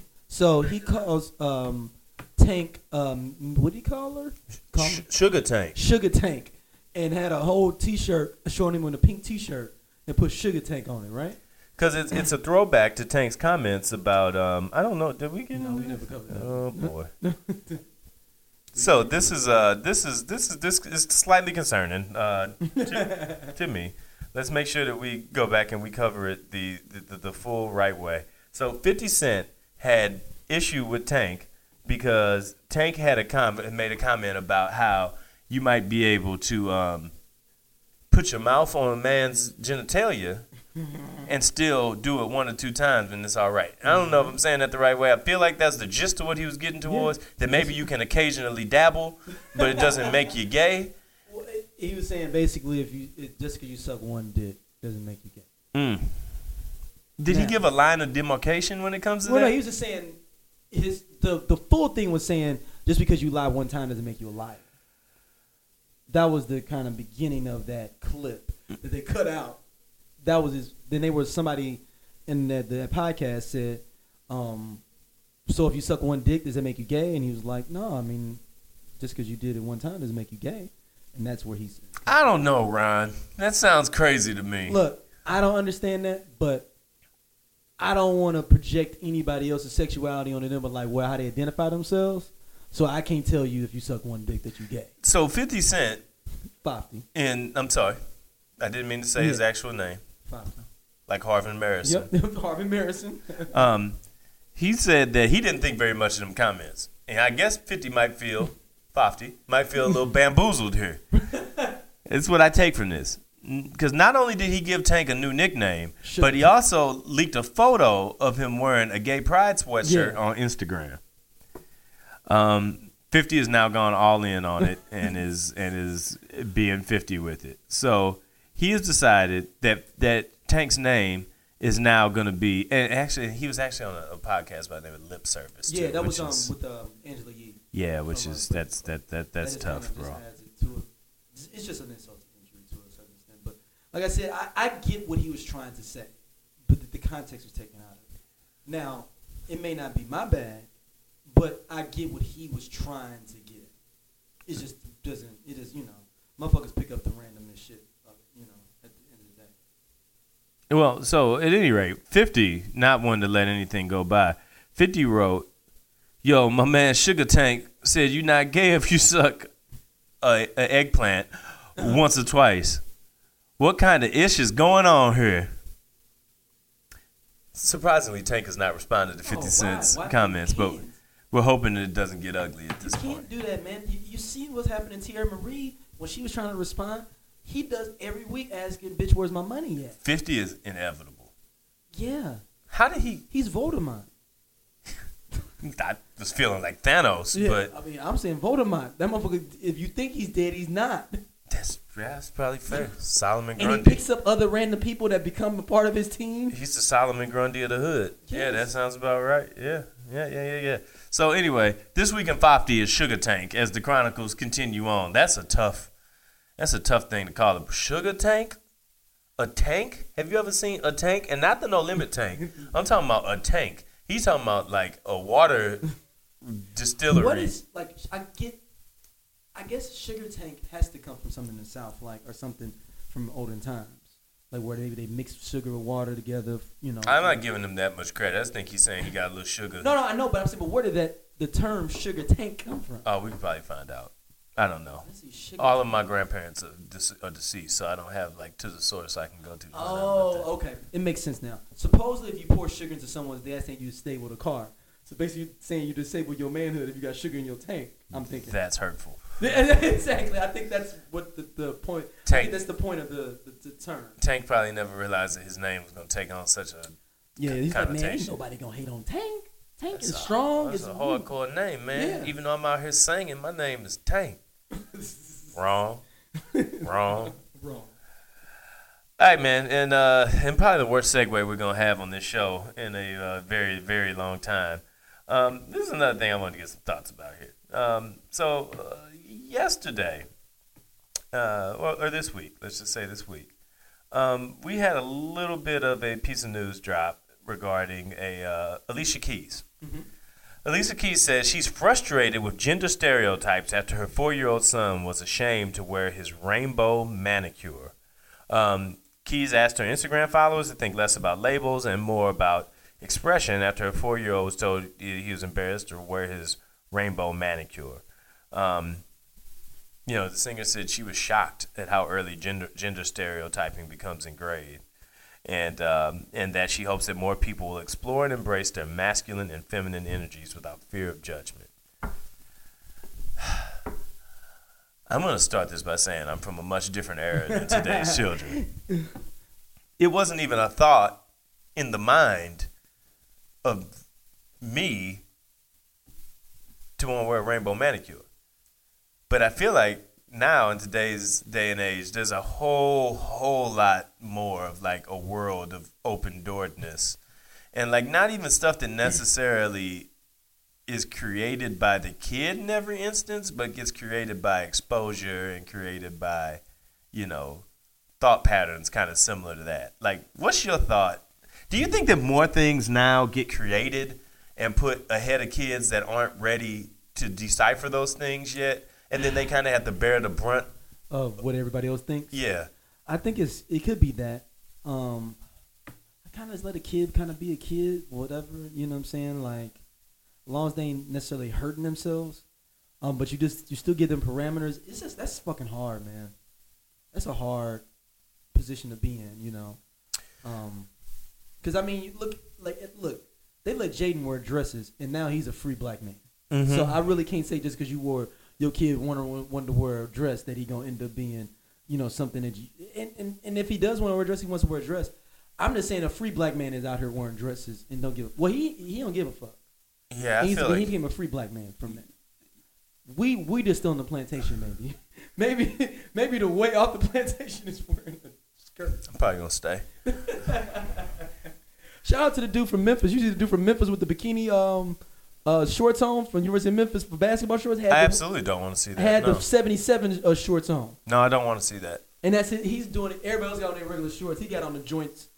So he calls um, Tank, um, what do you call her? Call Sh- Sugar Tank. Sugar Tank, and had a whole T-shirt showing him with a pink T-shirt and put Sugar Tank on it, right? Because it's it's a throwback to Tank's comments about um I don't know, did we get No, into we never covered that. Oh boy. So this is uh this is this is this is slightly concerning uh to, to me. Let's make sure that we go back and we cover it the the, the, the full right way. So fifty Cent had issue with Tank because Tank had a com- made a comment about how you might be able to um, put your mouth on a man's genitalia and still do it one or two times and it's all right. I don't know if I'm saying that the right way. I feel like that's the gist of what he was getting towards, that maybe you can occasionally dabble, but it doesn't make you gay. Well, he was saying basically, if you it, just because you suck one dick doesn't make you gay. Mm. Did he Now- give a line of demarcation when it comes to Well, that? no, he was just saying his the the full thing was saying just because you lie one time doesn't make you a liar. That was the kind of beginning of that clip that they cut out. That was his. Then they were somebody in the, the podcast said, um, "So if you suck one dick, does that make you gay?" And he was like, "No, I mean, just because you did it one time doesn't make you gay." And that's where he said, I don't know, Ron. That sounds crazy to me. "Look, I don't understand that, but I don't want to project anybody else's sexuality onto them, but like where how they identify themselves. So I can't tell you if you suck one dick that you gay. So fifty Cent, Fifty. and I'm sorry, I didn't mean to say his Yeah. actual name, Fifty. like Harvin Marison. Yep. Harvey Marison. Um, he said that he didn't think very much of them comments, and I guess fifty might feel, fifty might feel a little bamboozled here. It's what I take from this. Because not only did he give Tank a new nickname, Sure. but he also leaked a photo of him wearing a gay pride sweatshirt Yeah. on Instagram. Um, fifty has now gone all in on it and is and is being fifty with it. So he has decided that that Tank's name is now going to be. And actually, he was actually on a, a podcast by the name of Lip Service. Yeah, too, that was which um, is- with um, Angela Yee. yeah, which From, is uh, that's that that that's That just tough, kind of bro. just adds it to it. It's- It's just an insult to injury to a certain extent. But like I said, I, I get what he was trying to say, but the, the context was taken out of it. Now, it may not be my bag, but I get what he was trying to get. It just doesn't. It is, you know, motherfuckers pick up the randomness shit. Uh, you know, at the end of the day. Well, so at any rate, fifty, not one to let anything go by. fifty wrote, "Yo, my man Sugar Tank said you're not gay if you suck a, a eggplant once or twice. What kind of ish is going on here?" Surprisingly, Tank has not responded to fifty Oh, why? Cent's Why comments, you but can't? we're hoping that it doesn't get ugly at this You point. can't do that, man. You, you see what's happening to Tierra Marie when she was trying to respond? He does every week asking, bitch, where's my money at? fifty is inevitable. Yeah. How did he? He's Voldemort. I was feeling like Thanos, Yeah, but I mean, I'm saying Voldemort. That motherfucker, if you think he's dead, he's not. that's, that's probably fair. Solomon And he Grundy. picks up other random people that become a part of his team. He's the Solomon Grundy of the hood. Yeah, Yes. that sounds about right. Yeah, yeah, yeah, yeah, yeah. So anyway, this week in fifty is Sugar Tank as the chronicles continue on. That's a tough, that's a tough thing to call it. Sugar Tank? A tank? Have you ever seen a tank? And not the No Limit tank. I'm talking about a tank. He's talking about like a water distillery. What is, like, I get, I guess Sugar Tank has to come from something in the South, like, or something from olden times. Like, where maybe they mix sugar and water together, you know. I'm not giving him that much credit. I just think he's saying he got a little sugar. No, no, I know, but I'm saying, but where did that, the term Sugar Tank come from? Oh, we can probably find out. I don't know. Let's see, Sugar All of Tank. my grandparents are, dece- are deceased, so I don't have like to the source I can go to. to find out about Oh, that. okay. It makes sense now. Supposedly, if you pour sugar into someone's, they're saying you stable the car. So basically, saying you disable your manhood if you got sugar in your tank. I'm thinking. That's hurtful. Exactly. I think that's what the, the point. I Tank. think that's the point of the, the, the term. Tank probably never realized that his name was going to take on such a. Yeah, he's like, man, ain't connotation. nobody gonna hate on Tank. Tank That's is a- strong. That's It's a hardcore name, man. Yeah. Even though I'm out here singing, my name is Tank. Wrong. Wrong. wrong. All right, man, and uh, and probably the worst segue we're gonna have on this show in a uh, very, very long time. Um, this is another thing I wanted to get some thoughts about here. Um, so uh, yesterday, uh, or, or this week, let's just say this week, um, we had a little bit of a piece of news drop regarding a uh, Alicia Keys. Alicia Keys says she's frustrated with gender stereotypes after her four-year-old son was ashamed to wear his rainbow manicure. Um, Keys asked her Instagram followers to think less about labels and more about expression after her four-year-old was told he he was embarrassed to wear his rainbow manicure. Um, you know, the singer said she was shocked at how early gender gender stereotyping becomes ingrained, and um, and that she hopes that more people will explore and embrace their masculine and feminine energies without fear of judgment. I'm going to start this by saying I'm from a much different era than today's children. It wasn't even a thought in the mind of me to want to wear a rainbow manicure. But I feel like now in today's day and age, there's a whole, whole lot more of like a world of open dooredness. And like not even stuff that necessarily is created by the kid in every instance, but gets created by exposure and created by, you know, thought patterns kind of similar to that. Like, what's your thought? Do you think that more things now get created and put ahead of kids that aren't ready to decipher those things yet? And then they kind of have to bear the brunt? Of what everybody else thinks. Yeah. I think it's it could be that. Um, I kind of just let a kid kind of be a kid, whatever. You know what I'm saying? Like, as long as they ain't necessarily hurting themselves, um, but you just you still give them parameters. It's just that's fucking hard, man. That's a hard position to be in, you know. Um, because I mean, you look like look, they let Jaden wear dresses, and now he's a free black man. Mm-hmm. So I really can't say just because you wore your kid wanted wanted to wear a dress that he gonna end up being, you know, something that you. And, and, and if he does want to wear a dress, he wants to wear a dress. I'm just saying a free black man is out here wearing dresses and don't give. A, well, he he don't give a fuck. Yeah, I He's, feel he like became a free black man from that. We we just still on the plantation, maybe. maybe maybe the way off the plantation is wearing a skirt. I'm probably gonna stay. Shout out to the dude from Memphis. You see the dude from Memphis with the bikini um uh shorts on from University of Memphis for basketball shorts. Had I the, absolutely don't want to see that. had no. the seventy-seven uh, shorts on, no, I don't want to see that. and that's it. He's doing it. Everybody else got on their regular shorts. He got on the joints,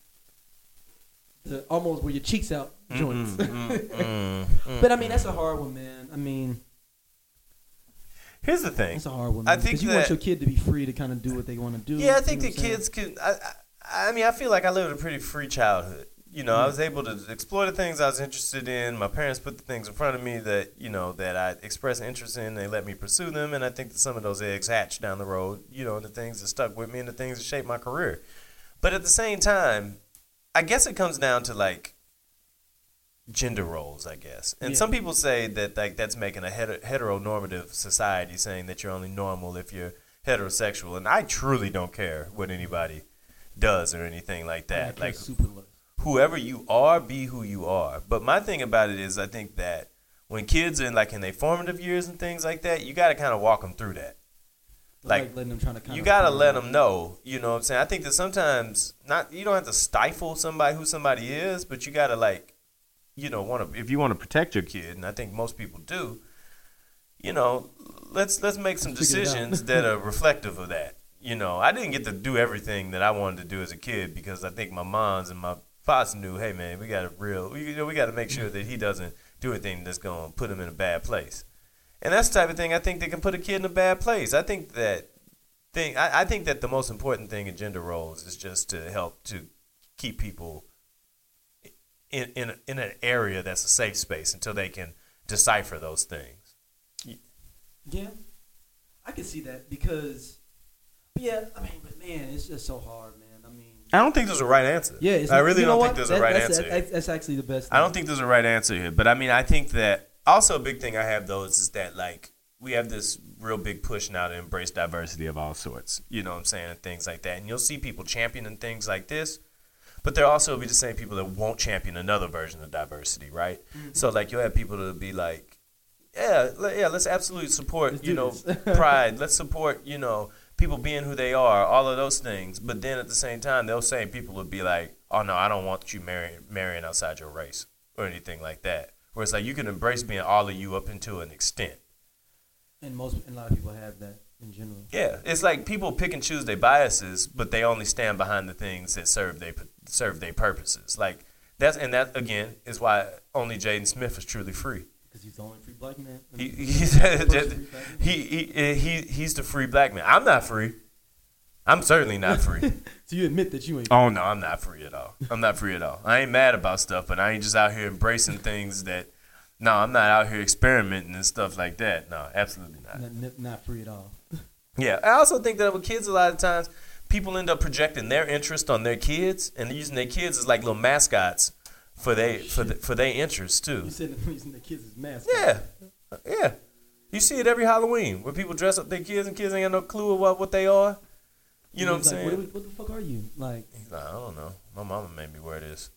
the almost where your cheeks out joints. Mm, mm, mm, mm, But I mean, that's a hard one, man. I mean, Here's the thing. it's a hard one. I Man, think because you that, want your kid to be free to kind of do what they want to do. Yeah, I you think know that what I'm kids could. I, I, I mean, I feel like I lived a pretty free childhood. You know, I was able to explore the things I was interested in. My parents put the things in front of me that, you know, that I expressed interest in. They let me pursue them. And I think that some of those eggs hatched down the road, you know, the things that stuck with me and the things that shaped my career. But at the same time, I guess it comes down to, like, gender roles, I guess. And Yeah. some people say that, like, that's making a heter- heteronormative society, saying that you're only normal if you're heterosexual. And I truly don't care what anybody does or anything like that. Like, super low. whoever you are, be who you are. But my thing about it is, I think that when kids are in, like, in their formative years and things like that, you got to kind of walk them through that. Like, Like, letting them trying to kind you of got to figure let out. them know, you know what I'm saying? I think that sometimes, not you don't have to stifle somebody who somebody is, but you got to, like, you know, want to, if you want to protect your kid, and I think most people do, you know, let's let's make some Let's figure it out. decisions that are reflective of that. You know, I didn't get to do everything that I wanted to do as a kid because I think my moms and my pops knew, hey man, we got to real, we, you know, we got to make sure that he doesn't do anything that's going to put him in a bad place. And that's the type of thing I think that can put a kid in a bad place. I think that thing, I, I think that the most important thing in gender roles is just to help to keep people in in in an area that's a safe space until they can decipher those things. Yeah, I can see that because, but yeah, I mean, but man, it's just so hard, man. I mean, I don't think there's a right answer. yeah, it's, I really you know don't what? think there's That- a right that's, answer. here. That's, that's actually the best. I don't thing. think there's a right answer here, but I mean, I think that also a big thing I have though is, is that like we have this real big push now to embrace diversity of all sorts. You know what I'm saying, and things like that. And you'll see people championing things like this, but there'll also be the same people that won't champion another version of diversity, right? Mm-hmm. So like you'll have people that'll be like, yeah, le- yeah, let's absolutely support, Let's you do know, this. pride. Let's support, you know, people being who they are, all of those things. But then at the same time, those same people would be like, oh no, I don't want you marrying marrying outside your race or anything like that. Where it's like you can embrace being all of you up into an extent. And most, and a lot of people have that in general. Yeah, it's like people pick and choose their biases, but they only stand behind the things that serve their serve their purposes. Like that's and that again is why only Jaden Smith is truly free. Because he's the only free black man. He he's, First free black man. he, he he he's the free black man. I'm not free. I'm certainly not free. So you admit that you ain't. Oh no, I'm not free at all. I'm not free at all. I ain't mad about stuff, but I ain't just out here embracing things that. No, I'm not out here experimenting and stuff like that. No, absolutely not. Not, not free at all. Yeah, I also think that with kids, a lot of times people end up projecting their interest on their kids and using their kids as like little mascots for they for the, for their interests too. You said the reason the kids is mascots. Yeah, yeah. You see it every Halloween where people dress up their kids and kids ain't got no clue about what they are. You know what I'm He's like, saying? What, do we- what the fuck are you? Like, He's like, I don't know. My mama made me wear this.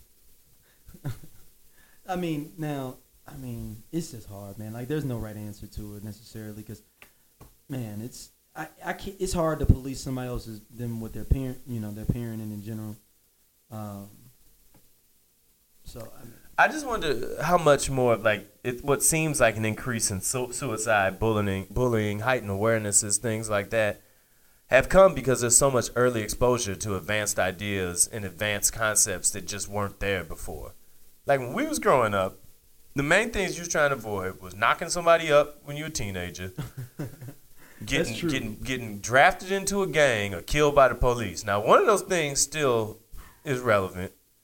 I mean, now, I mean, it's just hard, man. Like, there's no right answer to it necessarily, because, man, it's I, I can't, it's hard to police somebody else's them with their parent, you know, their parenting in general. Um, so I mean, I just wonder how much more of like it, what seems like an increase in su- suicide, bullying, bullying, heightened awarenesses, things like that, have come because there's so much early exposure to advanced ideas and advanced concepts that just weren't there before. Like when we was growing up, the main things you was trying to avoid was knocking somebody up when you were a teenager, getting true. getting getting drafted into a gang or killed by the police. Now one of those things still is relevant.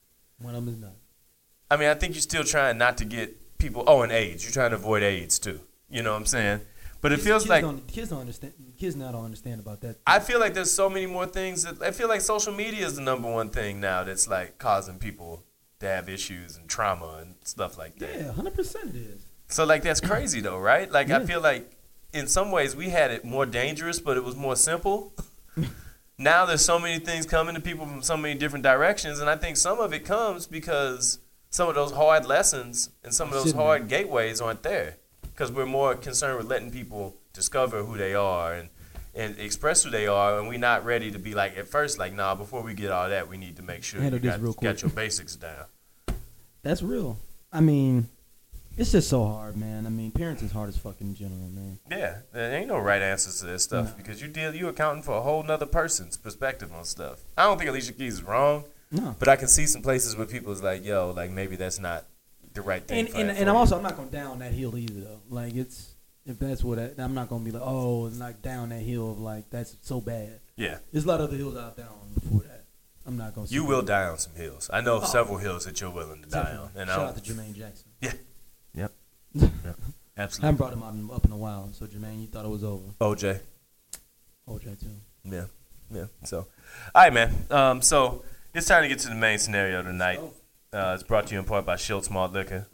One of them is not. I mean, I think you're still trying not to get people. Oh, and AIDS. You're trying to avoid AIDS too. You know what I'm saying? But it Kids- feels kids like don't, kids don't understand. Kids now don't understand about that. I feel like there's so many more things that I feel like social media is the number one thing now that's like causing people to have issues and trauma and stuff like that. Yeah, hundred percent it is. So like that's crazy though, right? Like I Yeah. feel like in some ways we had it more dangerous, but it was more simple. Now there's so many things coming to people from so many different directions, and I think some of it comes because some of those hard lessons and some of those Shouldn't be. hard gateways aren't there because we're more concerned with letting people discover who they are and and express who they are, and we're not ready to be like at first like, nah, before we get all that, we need to make sure you Handle this got, real quick. got your basics down. That's real. I mean, it's just so hard, man. I mean, parents is hard as fuck in general, man. Yeah, there ain't no right answers to this stuff No. because you deal you accounting for a whole nother person's perspective on stuff. I don't think Alicia Keys is wrong, No. but I can see some places where people is like, yo, like maybe that's not the right thing. And for and, for and I'm you. also I'm not going down that hill either though. Like it's if that's what I, I'm not going to be like, oh, it's like down that hill of like that's so bad. yeah, There's a lot of other hills I've down on before that. I'm not going to. you will die on some hills. I know of Oh. several hills that you're willing to die on, and Shout I out don't, to Jermaine Jackson. yep, I absolutely. haven't brought him out in, up in a while, so Jermaine, you thought it was over. O J, O J too. yeah, yeah. So, all right, man. Um, so it's time to get to the main scenario tonight. Uh, it's brought to you in part by Schultz Malt Liquor.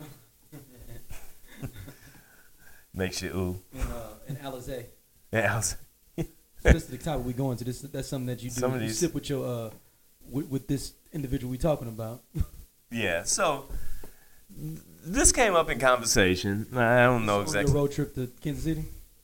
Makes you ooh. In uh, in Alizé. Yeah, I was, This is the topic we going to. This that's something that you do. Some of You these- sit with your uh, with, with this individual we talking about. yeah. So th- this came up in conversation. I don't know On exactly. your road trip to Kansas City.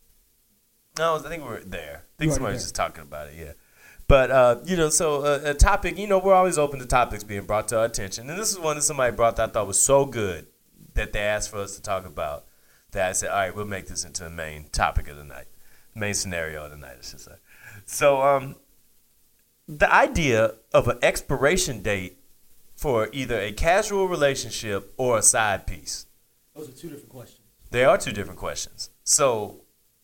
No, I think we were there. I think You somebody already was just talking about it, yeah. But, uh, you know, so uh, a topic, you know, we're always open to topics being brought to our attention. And this is one that somebody brought that I thought was so good that they asked for us to talk about that I said, all right, we'll make this into the main topic of the night, main scenario of the night, I should say. So um, the idea of an expiration date for either a casual relationship or a side piece. Those are two different questions. They are two different questions. So,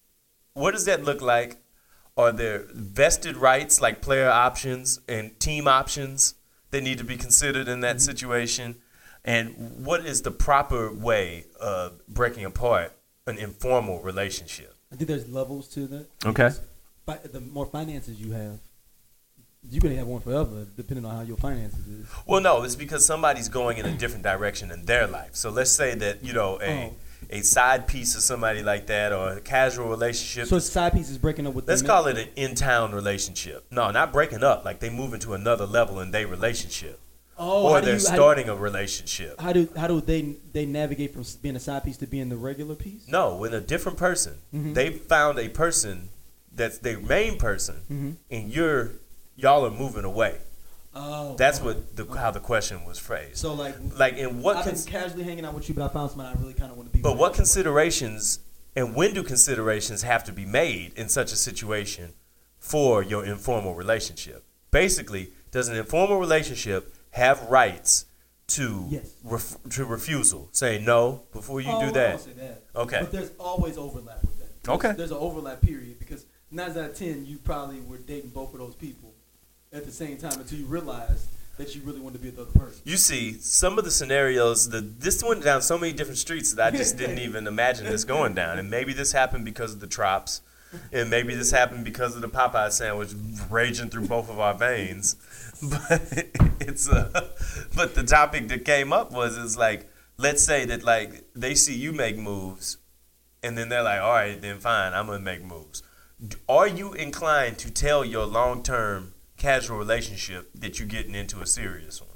what does that look like? Are there vested rights like player options and team options that need to be considered in that situation? And what is the proper way of breaking apart an informal relationship? I think there's levels to that. Okay. Fi- the more finances you have, you're gonna have one forever, depending on how your finances is. Well, no, it's because somebody's going in a different direction in their life. So let's say that, you know, a Oh. a side piece of somebody like that or a casual relationship. So side piece is breaking up with. Let's the call it an in-town relationship. No, not breaking up. Like they move into another level in their relationship, Oh, or how do they're you- how do- starting a relationship. How do how do they they navigate from being a side piece to being the regular piece? No, with a different person. Mhm. They found a person that's their main person, Mhm. and you're y'all are moving away. Oh, That's oh. what the how the question was phrased. So like, Like in what? I've been Cons- casually hanging out with you, but I found somebody I really kind of want to be. but with. what considerations and when do considerations have to be made in such a situation for your informal relationship? Basically, does an informal relationship have rights to Yes. ref- to refusal? Say no before you Oh, do I that. won't say that. Okay. But there's always overlap with that. There's, Okay. There's an overlap period because nine out of ten, you probably were dating both of those people at the same time until you realize that you really want to be with the other person. You see, some of the scenarios, the this went down so many different streets that I just didn't even imagine this going down. And maybe this happened because of the Trops, and maybe this happened because of the Popeye sandwich raging through both of our veins. But it's uh, but the topic that came up was is like, let's say that like they see you make moves, and then they're like, all right, then fine, I'm gonna make moves. D- Are you inclined to tell your long term casual relationship that you're getting into a serious one?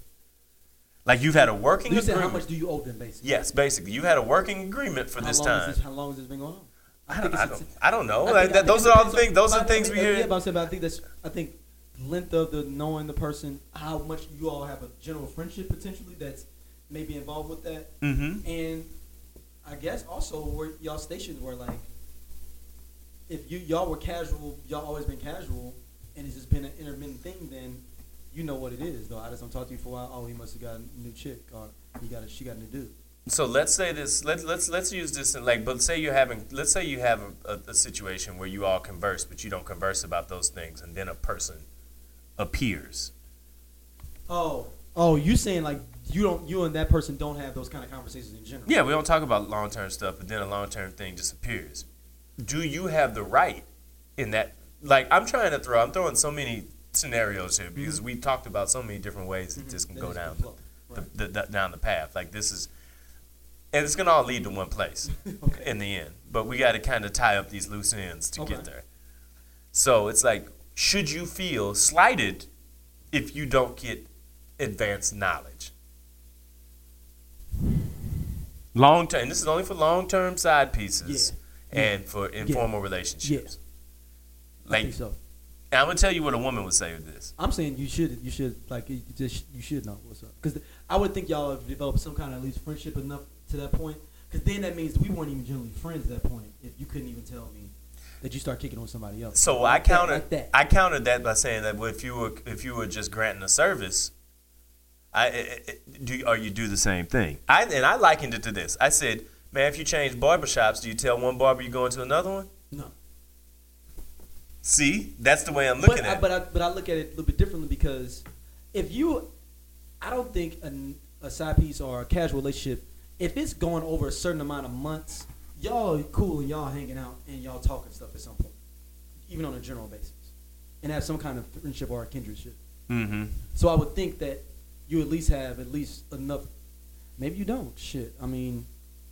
Like you've had a working You said agreement. how much do you owe them, basically? Yes, basically, you had a working agreement for How this long time. Is this, how long has this been going on? I don't, it's I a- don't, I don't know. I Like, think- that, I those think are it all the depends things. Those on- are the things I we mean, hear. Yeah, but I'm saying, but I think that's. I think length of the knowing the person, how much you all have a general friendship potentially that's maybe involved with that, Mm-hmm. and I guess also where y'all stations were like, if you y'all were casual, y'all always been casual, and it's just been an intermittent thing, then you know what it is. Though I just don't talk to you for a while. Oh, he must have got a new chick, or he got a she got a new dude. So let's say this. Let's let's let's use this in like. But say you're having. Let's say you have a, a, a situation where you all converse, but you don't converse about those things, and then a person appears. Oh, oh, you saying like you don't, you and that person don't have those kind of conversations in general. Yeah, we don't talk about long term stuff, but then a long term thing disappears. Do you have the right in that? Like, I'm trying to throw, I'm throwing so many scenarios here because Mm-hmm. we talked about so many different ways that Mhm. this can That go is down the flow. the, Right. the, the, down the path. Like, this is, and it's gonna all lead to one place Okay. in the end. But we got to kind of tie up these loose ends to Okay. get there. So it's like, should you feel slighted if you don't get advanced knowledge? Long term, and this is only for long term side pieces Yeah. and for informal relationships. I Like, think so. and I'm gonna tell you what a woman would say with this. I'm saying you should, you should like, you just, you should know what's up. Because I would think y'all have developed some kind of at least friendship enough to that point. Because then that means we weren't even generally friends at that point. If you couldn't even tell me that you start kicking on somebody else. So Like I that- countered. like that. I countered that by saying that if you were if you were just granting a service, I, I, I do or you do the same thing. I and I likened it to this. I said, man, if you change barbershops, do you tell one barber you going to another one? No. See, that's the way I'm looking but at I, it. but I, but I look at it a little bit differently because if you, I don't think a, a side piece or a casual relationship, if it's going over a certain amount of months, y'all cool and y'all hanging out and y'all talking stuff at some point, even on a general basis, and have some kind of friendship or a kindredship. Mm-hmm. So I would think that you at least have at least enough. Maybe you don't. Shit. I mean,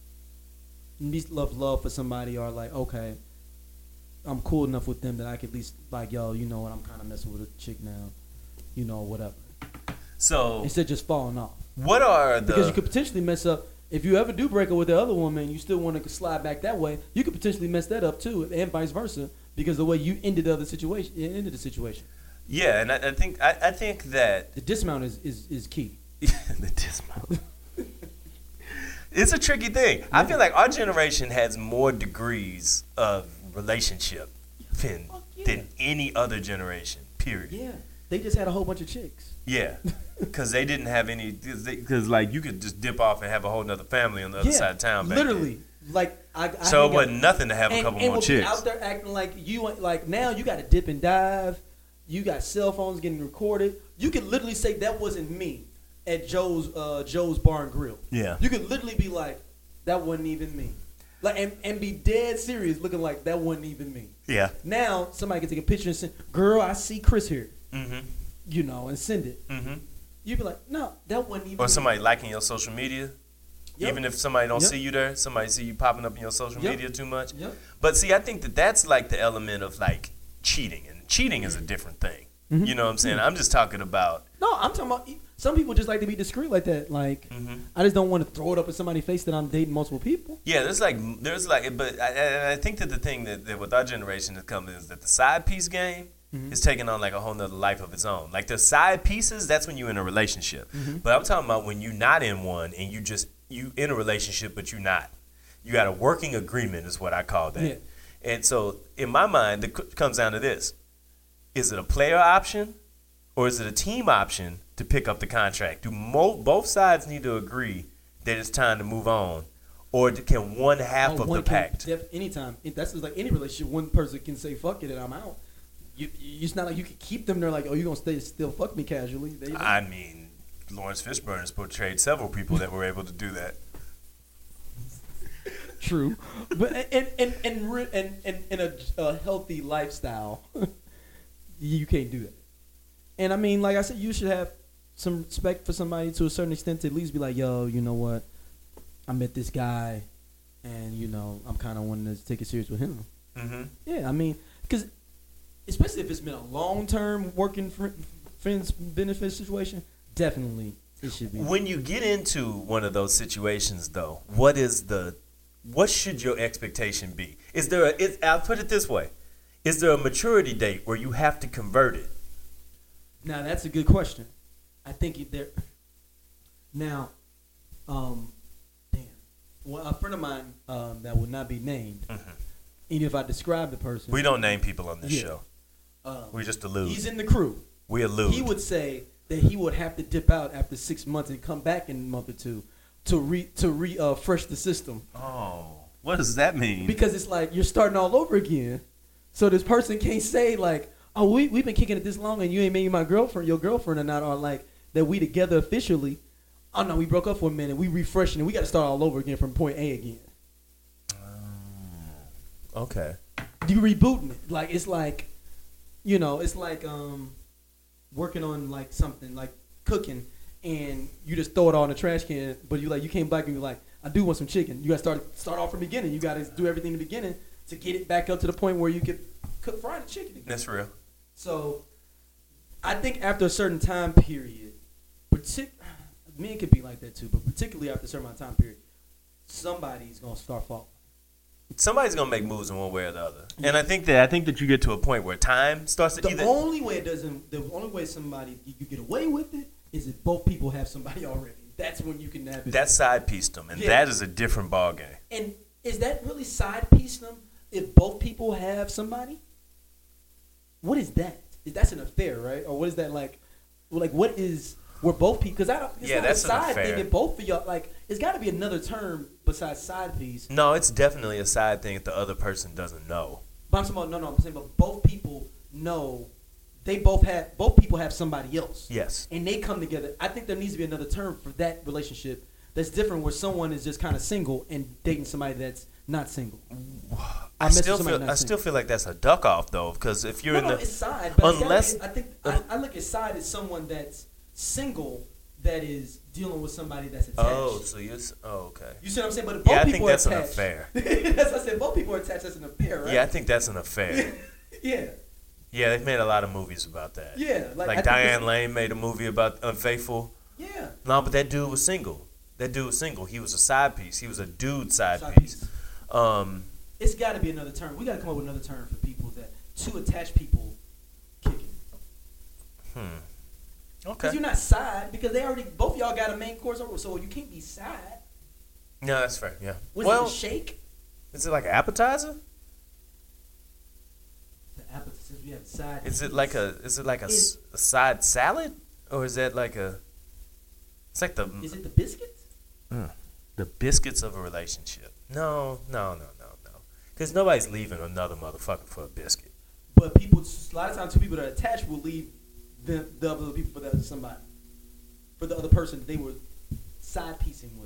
at least love love for somebody or like, okay, I'm cool enough with them that I could at least like, yo, you know what, I'm kind of messing with a chick now, you know, whatever. So Instead of just falling off. what are the? Because you could potentially mess up, if you ever do break up with the other woman and you still want to slide back that way, you could potentially mess that up too, and vice versa, because the way you ended the other situation, it ended the situation. yeah, and I, I think I, I think that The dismount is, is, is key. the dismount. It's a tricky thing. I feel like our generation has more degrees of relationship than, Fuck yeah. than any other generation, period. Yeah. They just had a whole bunch of chicks. Yeah. Because they didn't have any, because like you could just dip off and have a whole nother family on the other yeah, side of town back literally. Like I, I then. So it hang out- wasn't nothing to have a and, couple and more would be chicks. out there acting like you ain't- like now you got to dip and dive. You got cell phones getting recorded. You could literally say that wasn't me at Joe's uh, Joe's Bar and Grill. Yeah. You could literally be like, that wasn't even me. Like and, and be dead serious, looking like that wasn't even me. Yeah. Now somebody can take a picture and say, "Girl, I see Chris here," Mm-hmm. you know, and send it. Mm-hmm. You'd be like, "No, that wasn't even." Or me." somebody liking your social media. Yep. Even if somebody don't Yep. see you there, somebody see you popping up in your social Yep. media too much. Yep. But see, I think that that's like the element of like cheating, and cheating is a different thing. Mhm. You know what I'm saying? I'm just talking about. No, I'm talking about some people just like to be discreet like that. Like, Mhm. I just don't want to throw it up in somebody's face that I'm dating multiple people. Yeah, there's like there's like, but I, and I think that the thing that, that with our generation is coming is that the side piece game Mhm. is taking on like a whole nother life of its own. Like the side pieces, that's when you're in a relationship. Mhm. But I'm talking about when you're not in one and you just you in a relationship, but you're not. You got a working agreement, is what I call that. Yeah. And so in my mind, it c- comes down to this: is it a player option or is it a team option to pick up the contract? Do mo- both sides need to agree that it's time to move on, or d- can one half Oh, of one the can pact? def- anytime. It, that's just like any relationship. One person can say "fuck it" and I'm out. You, you, it's not like you can keep them there. Like, oh, you gonna stay still fuck me casually? They, I mean, Lawrence Fishburne has portrayed several people that were able to do that. True, but and and and re- and and in a, a healthy lifestyle, you can't do that. And I mean, like I said, you should have some respect for somebody to a certain extent to at least be like, yo, you know what? I met this guy, and you know, I'm kind of wanting to take it serious with him. Mm-hmm. Yeah, I mean, because especially if it's been a long term working fr- friends benefit situation, definitely it should be. When you get into one of those situations, though, what is the, what should your expectation be? Is there a? Is, I'll put it this way: is there a maturity date where you have to convert it? Now that's a good question. I think it there. Now, um, damn. Well, a friend of mine um, that will not be named, Mhm. even if I describe the person, We don't name people on this Yeah. show. um, We just allude. he's in the crew. we allude. He would say that he would have to dip out after six months and come back in a month or two to re to re uh, fresh the system, Oh, what does that mean? because it's like you're starting all over again. So this person can't say like, oh, we we've been kicking it this long and you ain't made me my girlfriend, your girlfriend or not, or like that we together officially. oh no, we broke up for a minute. We refreshing and we got to start all over again from point A again. Okay. You rebooting it. Like, it's like, you know, it's like um, working on like something, like cooking, and you just throw it all in the trash can, but you like, you came back and you're like, I do want some chicken. You got to start start off from the beginning. You got to do everything in the beginning to get it back up to the point where you could cook fried chicken again. That's real. So, I think after a certain time period, partic- men could be like that too, but particularly after a certain amount of time period, somebody's gonna start falling. Somebody's gonna make moves in one way or the other, and I think that I think that you get to a point where time starts to The either. only way it doesn't, the only way somebody you, you get away with it is if both people have somebody already. That's when you can have it. That's side piece them, and Yeah. that is a different ball game. And is that really side piece them if both people have somebody? What is that? That's an affair, right? Or what is that like? Like what is? We're both people because I don't. It's Yeah, not that's a an side affair. thing. If both of y'all like, it's got to be another term besides side piece. No, it's definitely a side thing if the other person doesn't know. But I'm talking about no, no. I'm saying, but both people know. They both have. Both people have somebody else. Yes. And they come together. I think there needs to be another term for that relationship that's different, where someone is just kind of single and dating somebody that's not single. I messing still somebody feel not I still single. feel like that's a duck off though, because if you're No, in no, the it's side. But unless- it's gotta be- I think I, I look at side as someone that's single that is dealing with somebody that's attached. oh, so you s- oh okay. You see what I'm saying? But if both Yeah, I people think that's are an attached, affair. that's what I said. Both people are attached. That's an affair, right? Yeah, I think that's an affair. yeah. Yeah, they've made a lot of movies about that. Yeah, like, I Like think Diane it's- Lane made a movie about Unfaithful. Yeah. No, but that dude was single. That dude was single. He was a side piece. He was a dude side, Side piece. piece. Um, It's got to be another term. We got to come up with another term for people that two attached people kicking. hmm. Because Okay. you're not side because they already both y'all got a main course over, so you can't be side. No, that's fair. Yeah. Was well, it a shake? is it like an appetizer? The appetizer. Since we have side. Is it like a is it like a, Is- s- a side salad, or is that like a? It's like the Is it the biscuits? mm, the biscuits of a relationship. No, no, no, no, no. Because nobody's leaving another motherfucker for a biscuit. But people, a lot of times, two people that are attached will leave the, the other people for the other somebody, for the other person they were side piecing with.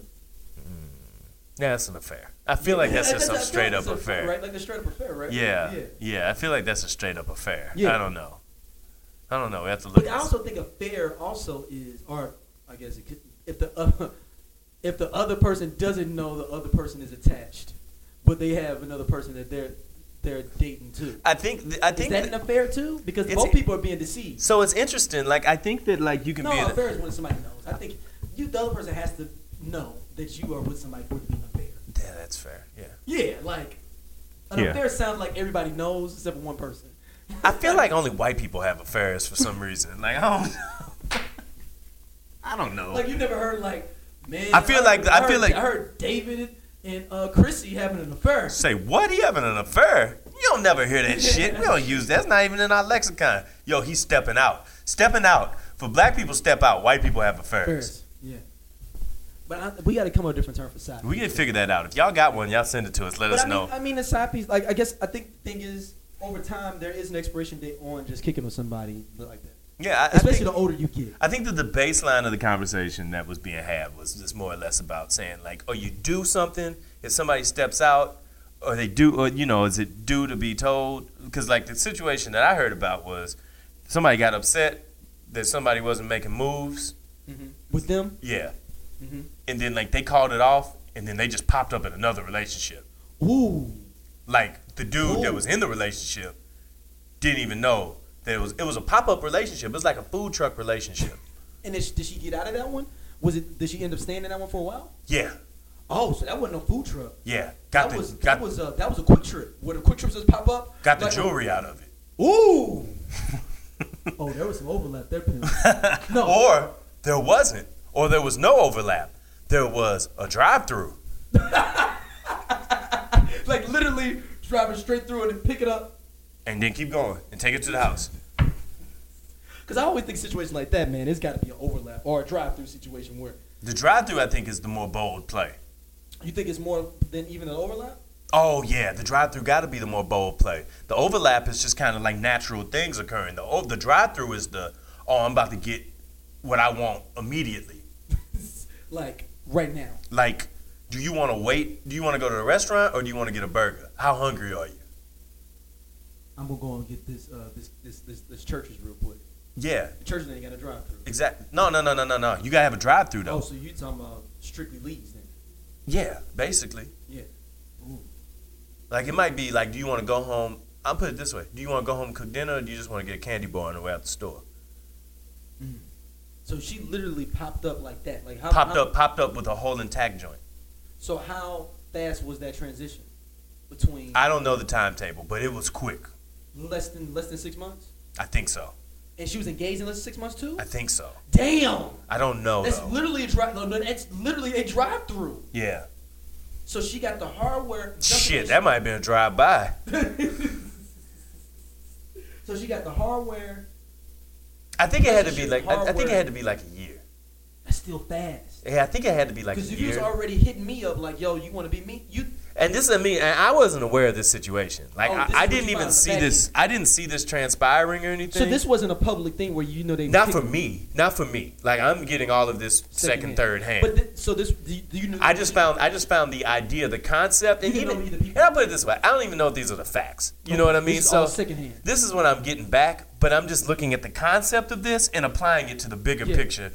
Yeah, that's an affair. I feel like that's just some I feel straight like up it's a- affair. right? Like a straight up affair, right? Yeah, yeah. yeah. I feel like that's a straight up affair. Yeah. I don't know. I don't know. We have to look. But at I also think affair also is, or I guess it could, if the uh, if the other person doesn't know the other person is attached, but they have another person that they're they're dating too. I think. th- I Is think. that th- an affair too? Because It's- both people are being deceived. so it's interesting. Like I think that like you can No, be. In affair is when somebody knows. I think you, the other person has to know that you are with somebody for it to be an affair. yeah, that's fair. Yeah. Yeah, like an Yeah. affair sounds like everybody knows except for one person. I feel like only white people have affairs for some reason. Like I don't know. I don't know. Like you never heard like, man. I feel heard- like- I heard- feel like- I heard David and uh, Chrissy having an affair. Say what? He having an affair? You don't never hear that shit. We don't use that. That's not even in our lexicon. Yo, he's stepping out. Stepping out. For black people, step out. White people have affairs. Affairs. Yeah. But I, we got to come up with a different term for side. We can figure that out. If y'all got one, y'all send it to us. Let But us I mean, know. I mean, the side piece. Like, I guess I think the thing is, over time, there is an expiration date on just kicking with somebody like that. Yeah, I, I Especially think, the older you get. I think that the baseline of the conversation that was being had was just more or less about saying like, oh, you do something. If somebody steps out, or they do, or you know, is it due to be told? Because like the situation that I heard about was somebody got upset that somebody wasn't making moves. Mm-hmm. With them. Yeah. Mm-hmm. And then like they called it off, and then they just popped up in another relationship. Ooh. Like the dude Ooh. that was in the relationship didn't even know that it was it was a pop up relationship. It was like a food truck relationship. And did she, did she get out of that one? Was it? Did she end up staying in that one for a while? Yeah, Oh, so that wasn't no food truck. yeah. Got that the was got, that was a that was a quick trip. Where the quick trips just pop up. got the Like, jewelry out of it. Ooh. Oh, there was some overlap there, Pim. No. Or there wasn't, or there was no overlap. There was a drive through. Like literally driving straight through it and pick it up. And then keep going and take it to the house. Because I always think situations like that, man, it's got to be an overlap or a drive-through situation where The drive through I think is the more bold play. you think it's more than even an overlap. Oh yeah, the drive-through got to be the more bold play. The overlap is just kind of like natural things occurring. The o- the drive-through is the oh I'm about to get what I want immediately. Like right now. Like, do you want to wait? Do you want to go to the restaurant or do you want to get a burger? How hungry are you? I'm gonna go and get this uh this this this, this churches real quick. Yeah, The churches ain't got a drive through. exactly. No, no, no, no, no, no. You gotta have a drive-through though. Oh, so you talking about strictly Lee's then? Yeah, basically. Yeah. Ooh. Like it might be like, do you want to go home? I'll put it this way: do you want to go home and cook dinner, or do you just want to get a candy bar on the way out the store? Mm. So she literally popped up like that. Like how Popped how- up, popped up with a whole intact joint. So how fast was that transition between I don't know the timetable, but it was quick. less than less than six months? I think so. And she was engaged in less than six months too? I think so. Damn. I don't know That's though. literally a drive. No, no, that's literally a drive-through. Yeah. So she got the hardware. Shit, that might have been a drive-by. So she got the hardware. I think it had to be Relationship like. I, I think it hardware. had to be like a year. That's still fast. Yeah, I think it had to be like a Because if you was year. already hitting me up like, yo, you want to be me? You And this is me. And I wasn't aware of this situation. Like Oh, I, this is I what didn't you even found see back this. in. I didn't see this transpiring or anything. so this wasn't a public thing where you know they Not for picking- me. Not for me. Like I'm getting all of this second, third hand. But th- so this, do you, do you know? I just found I just found the idea, the concept, and You didn't even know either people? and I'll put it this way: I don't even know if these are the facts. You know what I mean? This is So all secondhand. this is what I'm getting back, but I'm just looking at the concept of this and applying it to the bigger Yeah. picture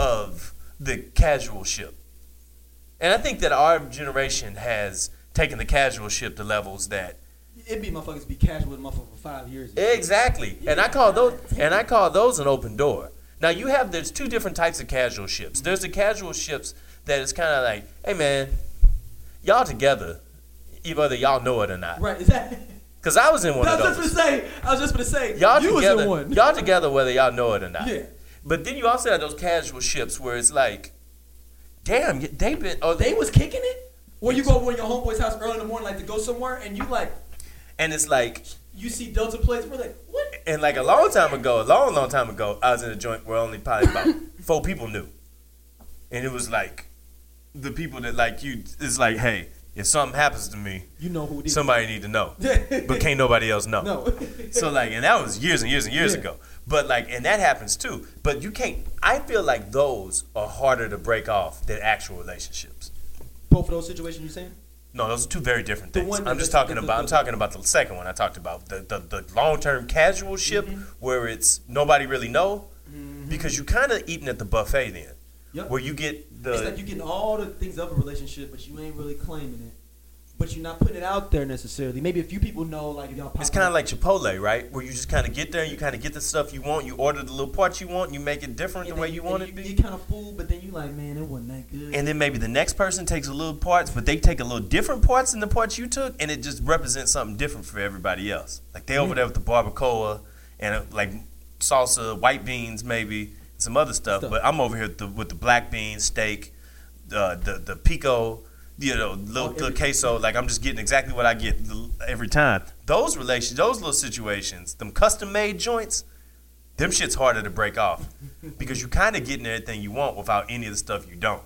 of the casual ship. And I think that our generation has taken the casual ship to levels that It'd be motherfuckers be casual with motherfucker for five years. exactly, and I call those and I call those an open door. Now you have there's two different types of casual ships. There's the casual ships that is kind of like, hey man, y'all together, whether y'all know it or not. Right? Is that? Cause I was in one I of was those. just gonna say. I was just gonna say. Y'all you was together, in one. y'all together, whether y'all know it or not. Yeah. But then you also have those casual ships where it's like, damn, they been oh They was kicking it. Where you go over to your homeboy's house early in the morning, like to go somewhere, and you like and it's like, you see Delta plates. We're like, what? and like a long time ago, a long, long time ago, I was in a joint where only probably about four people knew, and it was like, the people that like you, it's like, hey, if something happens to me, You know who it is. somebody need to know, but can't nobody else know. No. So like, and that was years and years and years Yeah. ago. But like, and that happens too. But you can't. I feel like those are harder to break off than actual relationships. Both of those situations you saying? No, those are two very different The things. one I'm that- just the- talking the- about. the- I'm talking about the second one I talked about, the the, the long term casual ship Mm-hmm. where it's nobody really know, because you kind of eating at the buffet then, Yep. where you get the. It's like you getting all the things of a relationship, but you ain't really claiming it. But you're not putting it out there necessarily. Maybe a few people know, like if y'all pop It's kind of up- like Chipotle, right? Where you just kind of get there, you kind of get the stuff you want, you order the little parts you want, you make it different and the way then you and want it to you be. get kind of full, but then you like, man, it wasn't that good. And then maybe the next person takes a little parts, but they take a little different parts than the parts you took, and it just represents something different for everybody else. Like they over Yeah. there with the barbacoa and uh, like salsa, white beans, maybe some other stuff. Stuff. But I'm over here with the, with the black beans, steak, uh, the the pico, you know, little, Oh, little everything. queso. Like I'm just getting exactly what I get every time. Those relations, those little situations, them custom made joints, them shit's harder to break off because you kind of getting everything you want without any of the stuff you don't.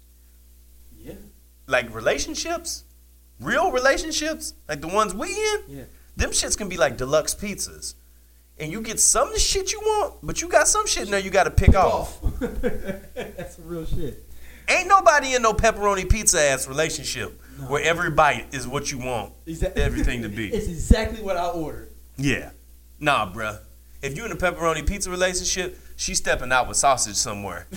yeah, Like relationships, real relationships, like the ones we in, yeah. them shits can be like deluxe pizzas. And you get some of the shit you want, but you got some shit in there you got to pick off. That's some real shit. Ain't nobody in no pepperoni pizza ass relationship No. where every bite is what you want Exactly. everything to be. It's exactly what I ordered. Yeah. Nah, bruh. If you in a pepperoni pizza relationship, she's stepping out with sausage somewhere.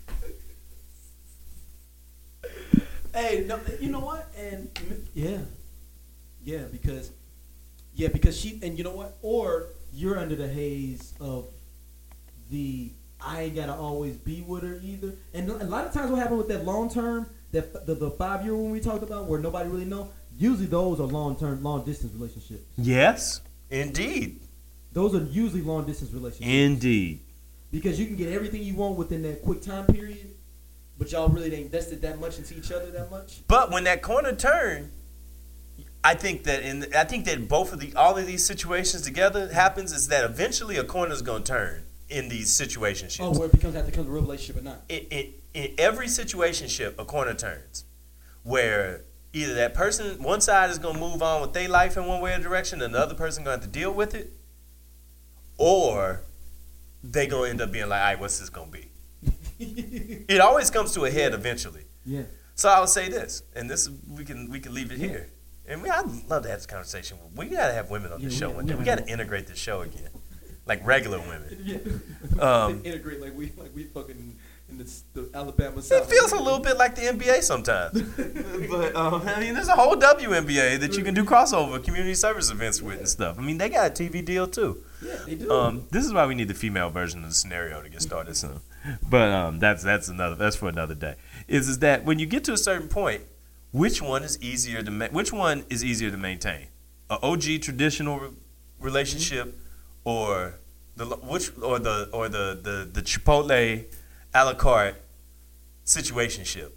Hey, no, you know what? And yeah, yeah, because yeah, because she and you know what? Or you're under the haze of the I ain't gotta always be with her either. And a lot of times, what happened with that long term, that the, the five year one we talked about, where nobody really know. Usually, those are long term, long distance relationships. Yes, indeed. Those are usually long distance relationships Indeed. because you can get everything you want within that quick time period, but y'all really ain't invested that much into each other that much. But when that corner turned, I think that in I think that both of the all of these situations together happens is that eventually a corner's gonna turn in these situationships. Oh, where it becomes have to become a real relationship or not. it, it, in every situationship, a corner turns, where either that person, one side is gonna move on with their life in one way or direction, and the other person gonna have to deal with it, or they gonna end up being like, all right, what's this gonna be? It always comes to a head eventually. Yeah. So I would say this, and this we can we can leave it here. And we, I'd love to have this conversation. We gotta have women on Yeah, this we show gotta- one we day. We gotta- gotta integrate this show again, like regular women. Yeah. Um, integrate like we like we fucking in the, the Alabama It South. feels a little bit like the N B A sometimes. But um, I mean, there's a whole W N B A that you can do crossover community service events with and stuff. I mean, they got a T V deal too. Yeah, they do. Um, this is why we need the female version of the scenario to get started soon. But um, that's that's another that's for another day. Is is that when you get to a certain point, which one is easier to ma- which one is easier to maintain? A O G traditional re- relationship, or the which or the or the the the Chipotle a la carte situationship?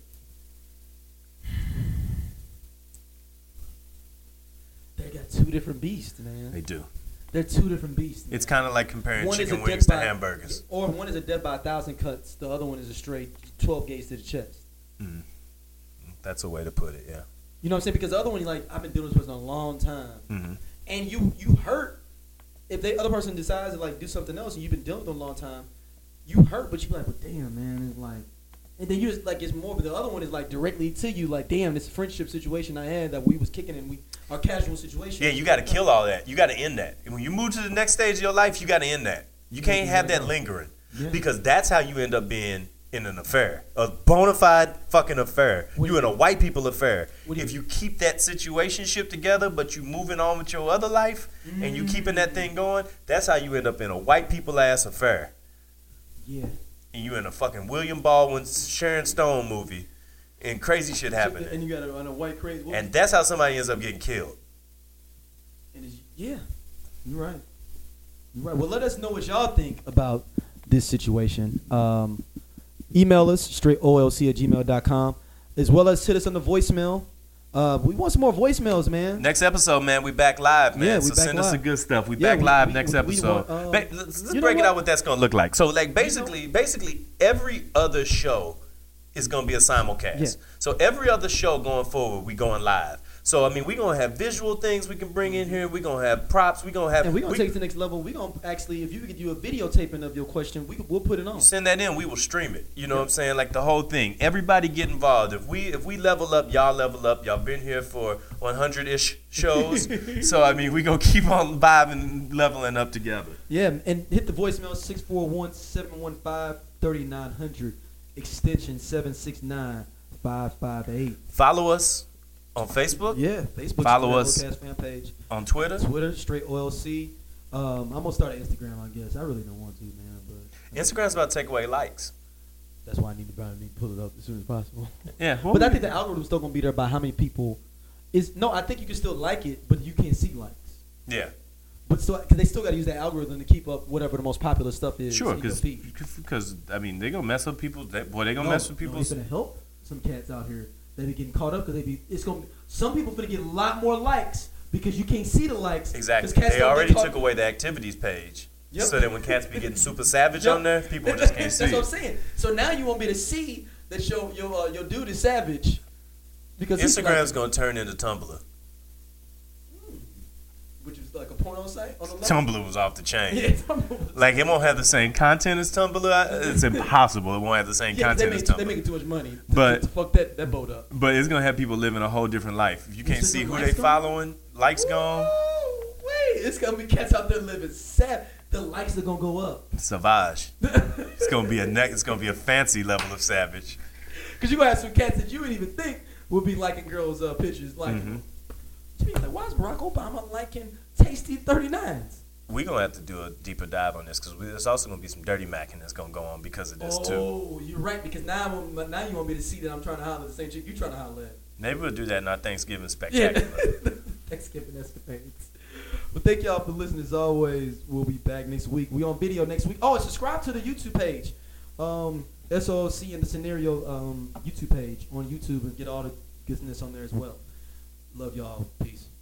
They got two different beasts, man. They do. They're two different beasts. Man. It's kind of like comparing One is chicken a wings to death by- hamburgers. Or one is a death by a thousand cuts. The other one is a straight twelve gauge to the chest. Mm. That's a way to put it. Yeah. You know what I'm saying? Because the other one, like, I've been doing this person a long time, Mm-hmm. and you you hurt if the other person decides to like do something else, and you've been dealing with them a long time. You hurt, but you be like, well, damn, man, it's like, and then you just like it's more. But the other one is like directly to you, like, damn, this friendship situation I had that we was kicking and we our casual situation. Yeah, you got to kill all that. You got to end that. And when you move to the next stage of your life, you got to end that. You can't Yeah, have that yeah. lingering Yeah. because that's how you end up being in an affair, a bona fide fucking affair. What do You you in a white people affair. What do you- If you keep that situationship together, but you moving on with your other life and you keeping that thing going, that's how you end up in a white people ass affair. Yeah. And you in a fucking William Baldwin, Sharon Stone movie, and crazy shit happening. And you got a, on a white crazy. what- And that's how somebody ends up getting killed. And it's, yeah, you're right. You're right. Well, let us know what y'all think about this situation. Um, email us straight O L C at gmail dot com, as well as hit us on the voicemail. Uh, we want some more voicemails, man. Next episode, man, we back live, man. Yeah, we so back send us the live. good stuff. We Yeah, back we- live we- next we- we episode. want, uh, Ba- let's let's you know break it what? out what that's gonna look like. So, like, basically, basically, every other show is gonna be a simulcast. Yeah. So every other show going forward, we going live. So I mean, we gonna have visual things we can bring in here. We gonna have props. We gonna have. And we're going we- to take it to the next level. We're going to actually, if you could do a videotaping of your question, we could, we'll put it on. You send that in, we will stream it. You know what I'm saying? Like the whole thing. Everybody get involved. If we if we level up, y'all level up. Y'all been here for one hundred ish shows. So I mean, we gonna keep on vibing and leveling up together. Yeah, and hit the voicemail six four one, seven one five, three nine zero zero, extension seven six nine, five five eight. Follow us on Facebook, Yeah, Facebook. Follow Straight us. Outcast fan page. on Twitter. Twitter, straight O L C. Um, I'm gonna start an Instagram, I guess. I really don't want to, man, but Instagram's about to take away likes. that's why I need to probably need to pull it up as soon as possible. Yeah, But I think the algorithm's still gonna be there by how many people is. No, I think you can still like it, but you can't see likes. yeah, But still, because they still got to use that algorithm to keep up whatever the most popular stuff is. sure. in your feed. Because I mean, they gonna mess up people. They, boy, they gonna No, mess with no, people's. it's gonna help some cats out here. They be getting caught up because they be. It's gonna. Some people finna get a lot more likes because you can't see the likes. 'Cause Exactly. cats They don't get already caught- took away the activities page. Yep. So that when cats be getting super savage Yep. on there, people just can't see. That's what I'm it. saying. So now you won't be able to see that your your uh, your dude is savage because he's Instagram's like, gonna turn into Tumblr. which is like a porno site on the left. Tumblr was off the chain. Yeah, Tumblr. Like it won't have the same content as Tumblr. I- It's impossible. It won't have the same Yeah, 'cause they content make, as they Tumblr. making too much money. To, But- to fuck that, that boat up. But it's gonna have people living a whole different life. If you can't Is see the who likes they gone? following, likes gone, Ooh, wait, it's gonna be cats out there living sad. The likes are gonna go up. savage. It's gonna be a neck. It's gonna be a fancy level of savage. Cause you gonna have some cats that you wouldn't even think would be liking girls' uh, pictures. Like, Mm-hmm. you be like, why is Barack Obama liking tasty thirty-nines? We're gonna have to do a deeper dive on this because there's also gonna be some dirty macking that's gonna go on because of this too. Oh, you're right. Because now, I want, now you want me to see that I'm trying to holler at the same chick you trying to holler at. Maybe we'll do that in our Thanksgiving Yeah. spectacular. Thanksgiving escapades. Well, thank y'all for listening. As always, we'll be back next week. We on video next week. Oh, and subscribe to the YouTube page. Um, S O C in the Scenario um, YouTube page on YouTube and get all the goodness on there as well. Love y'all. Peace.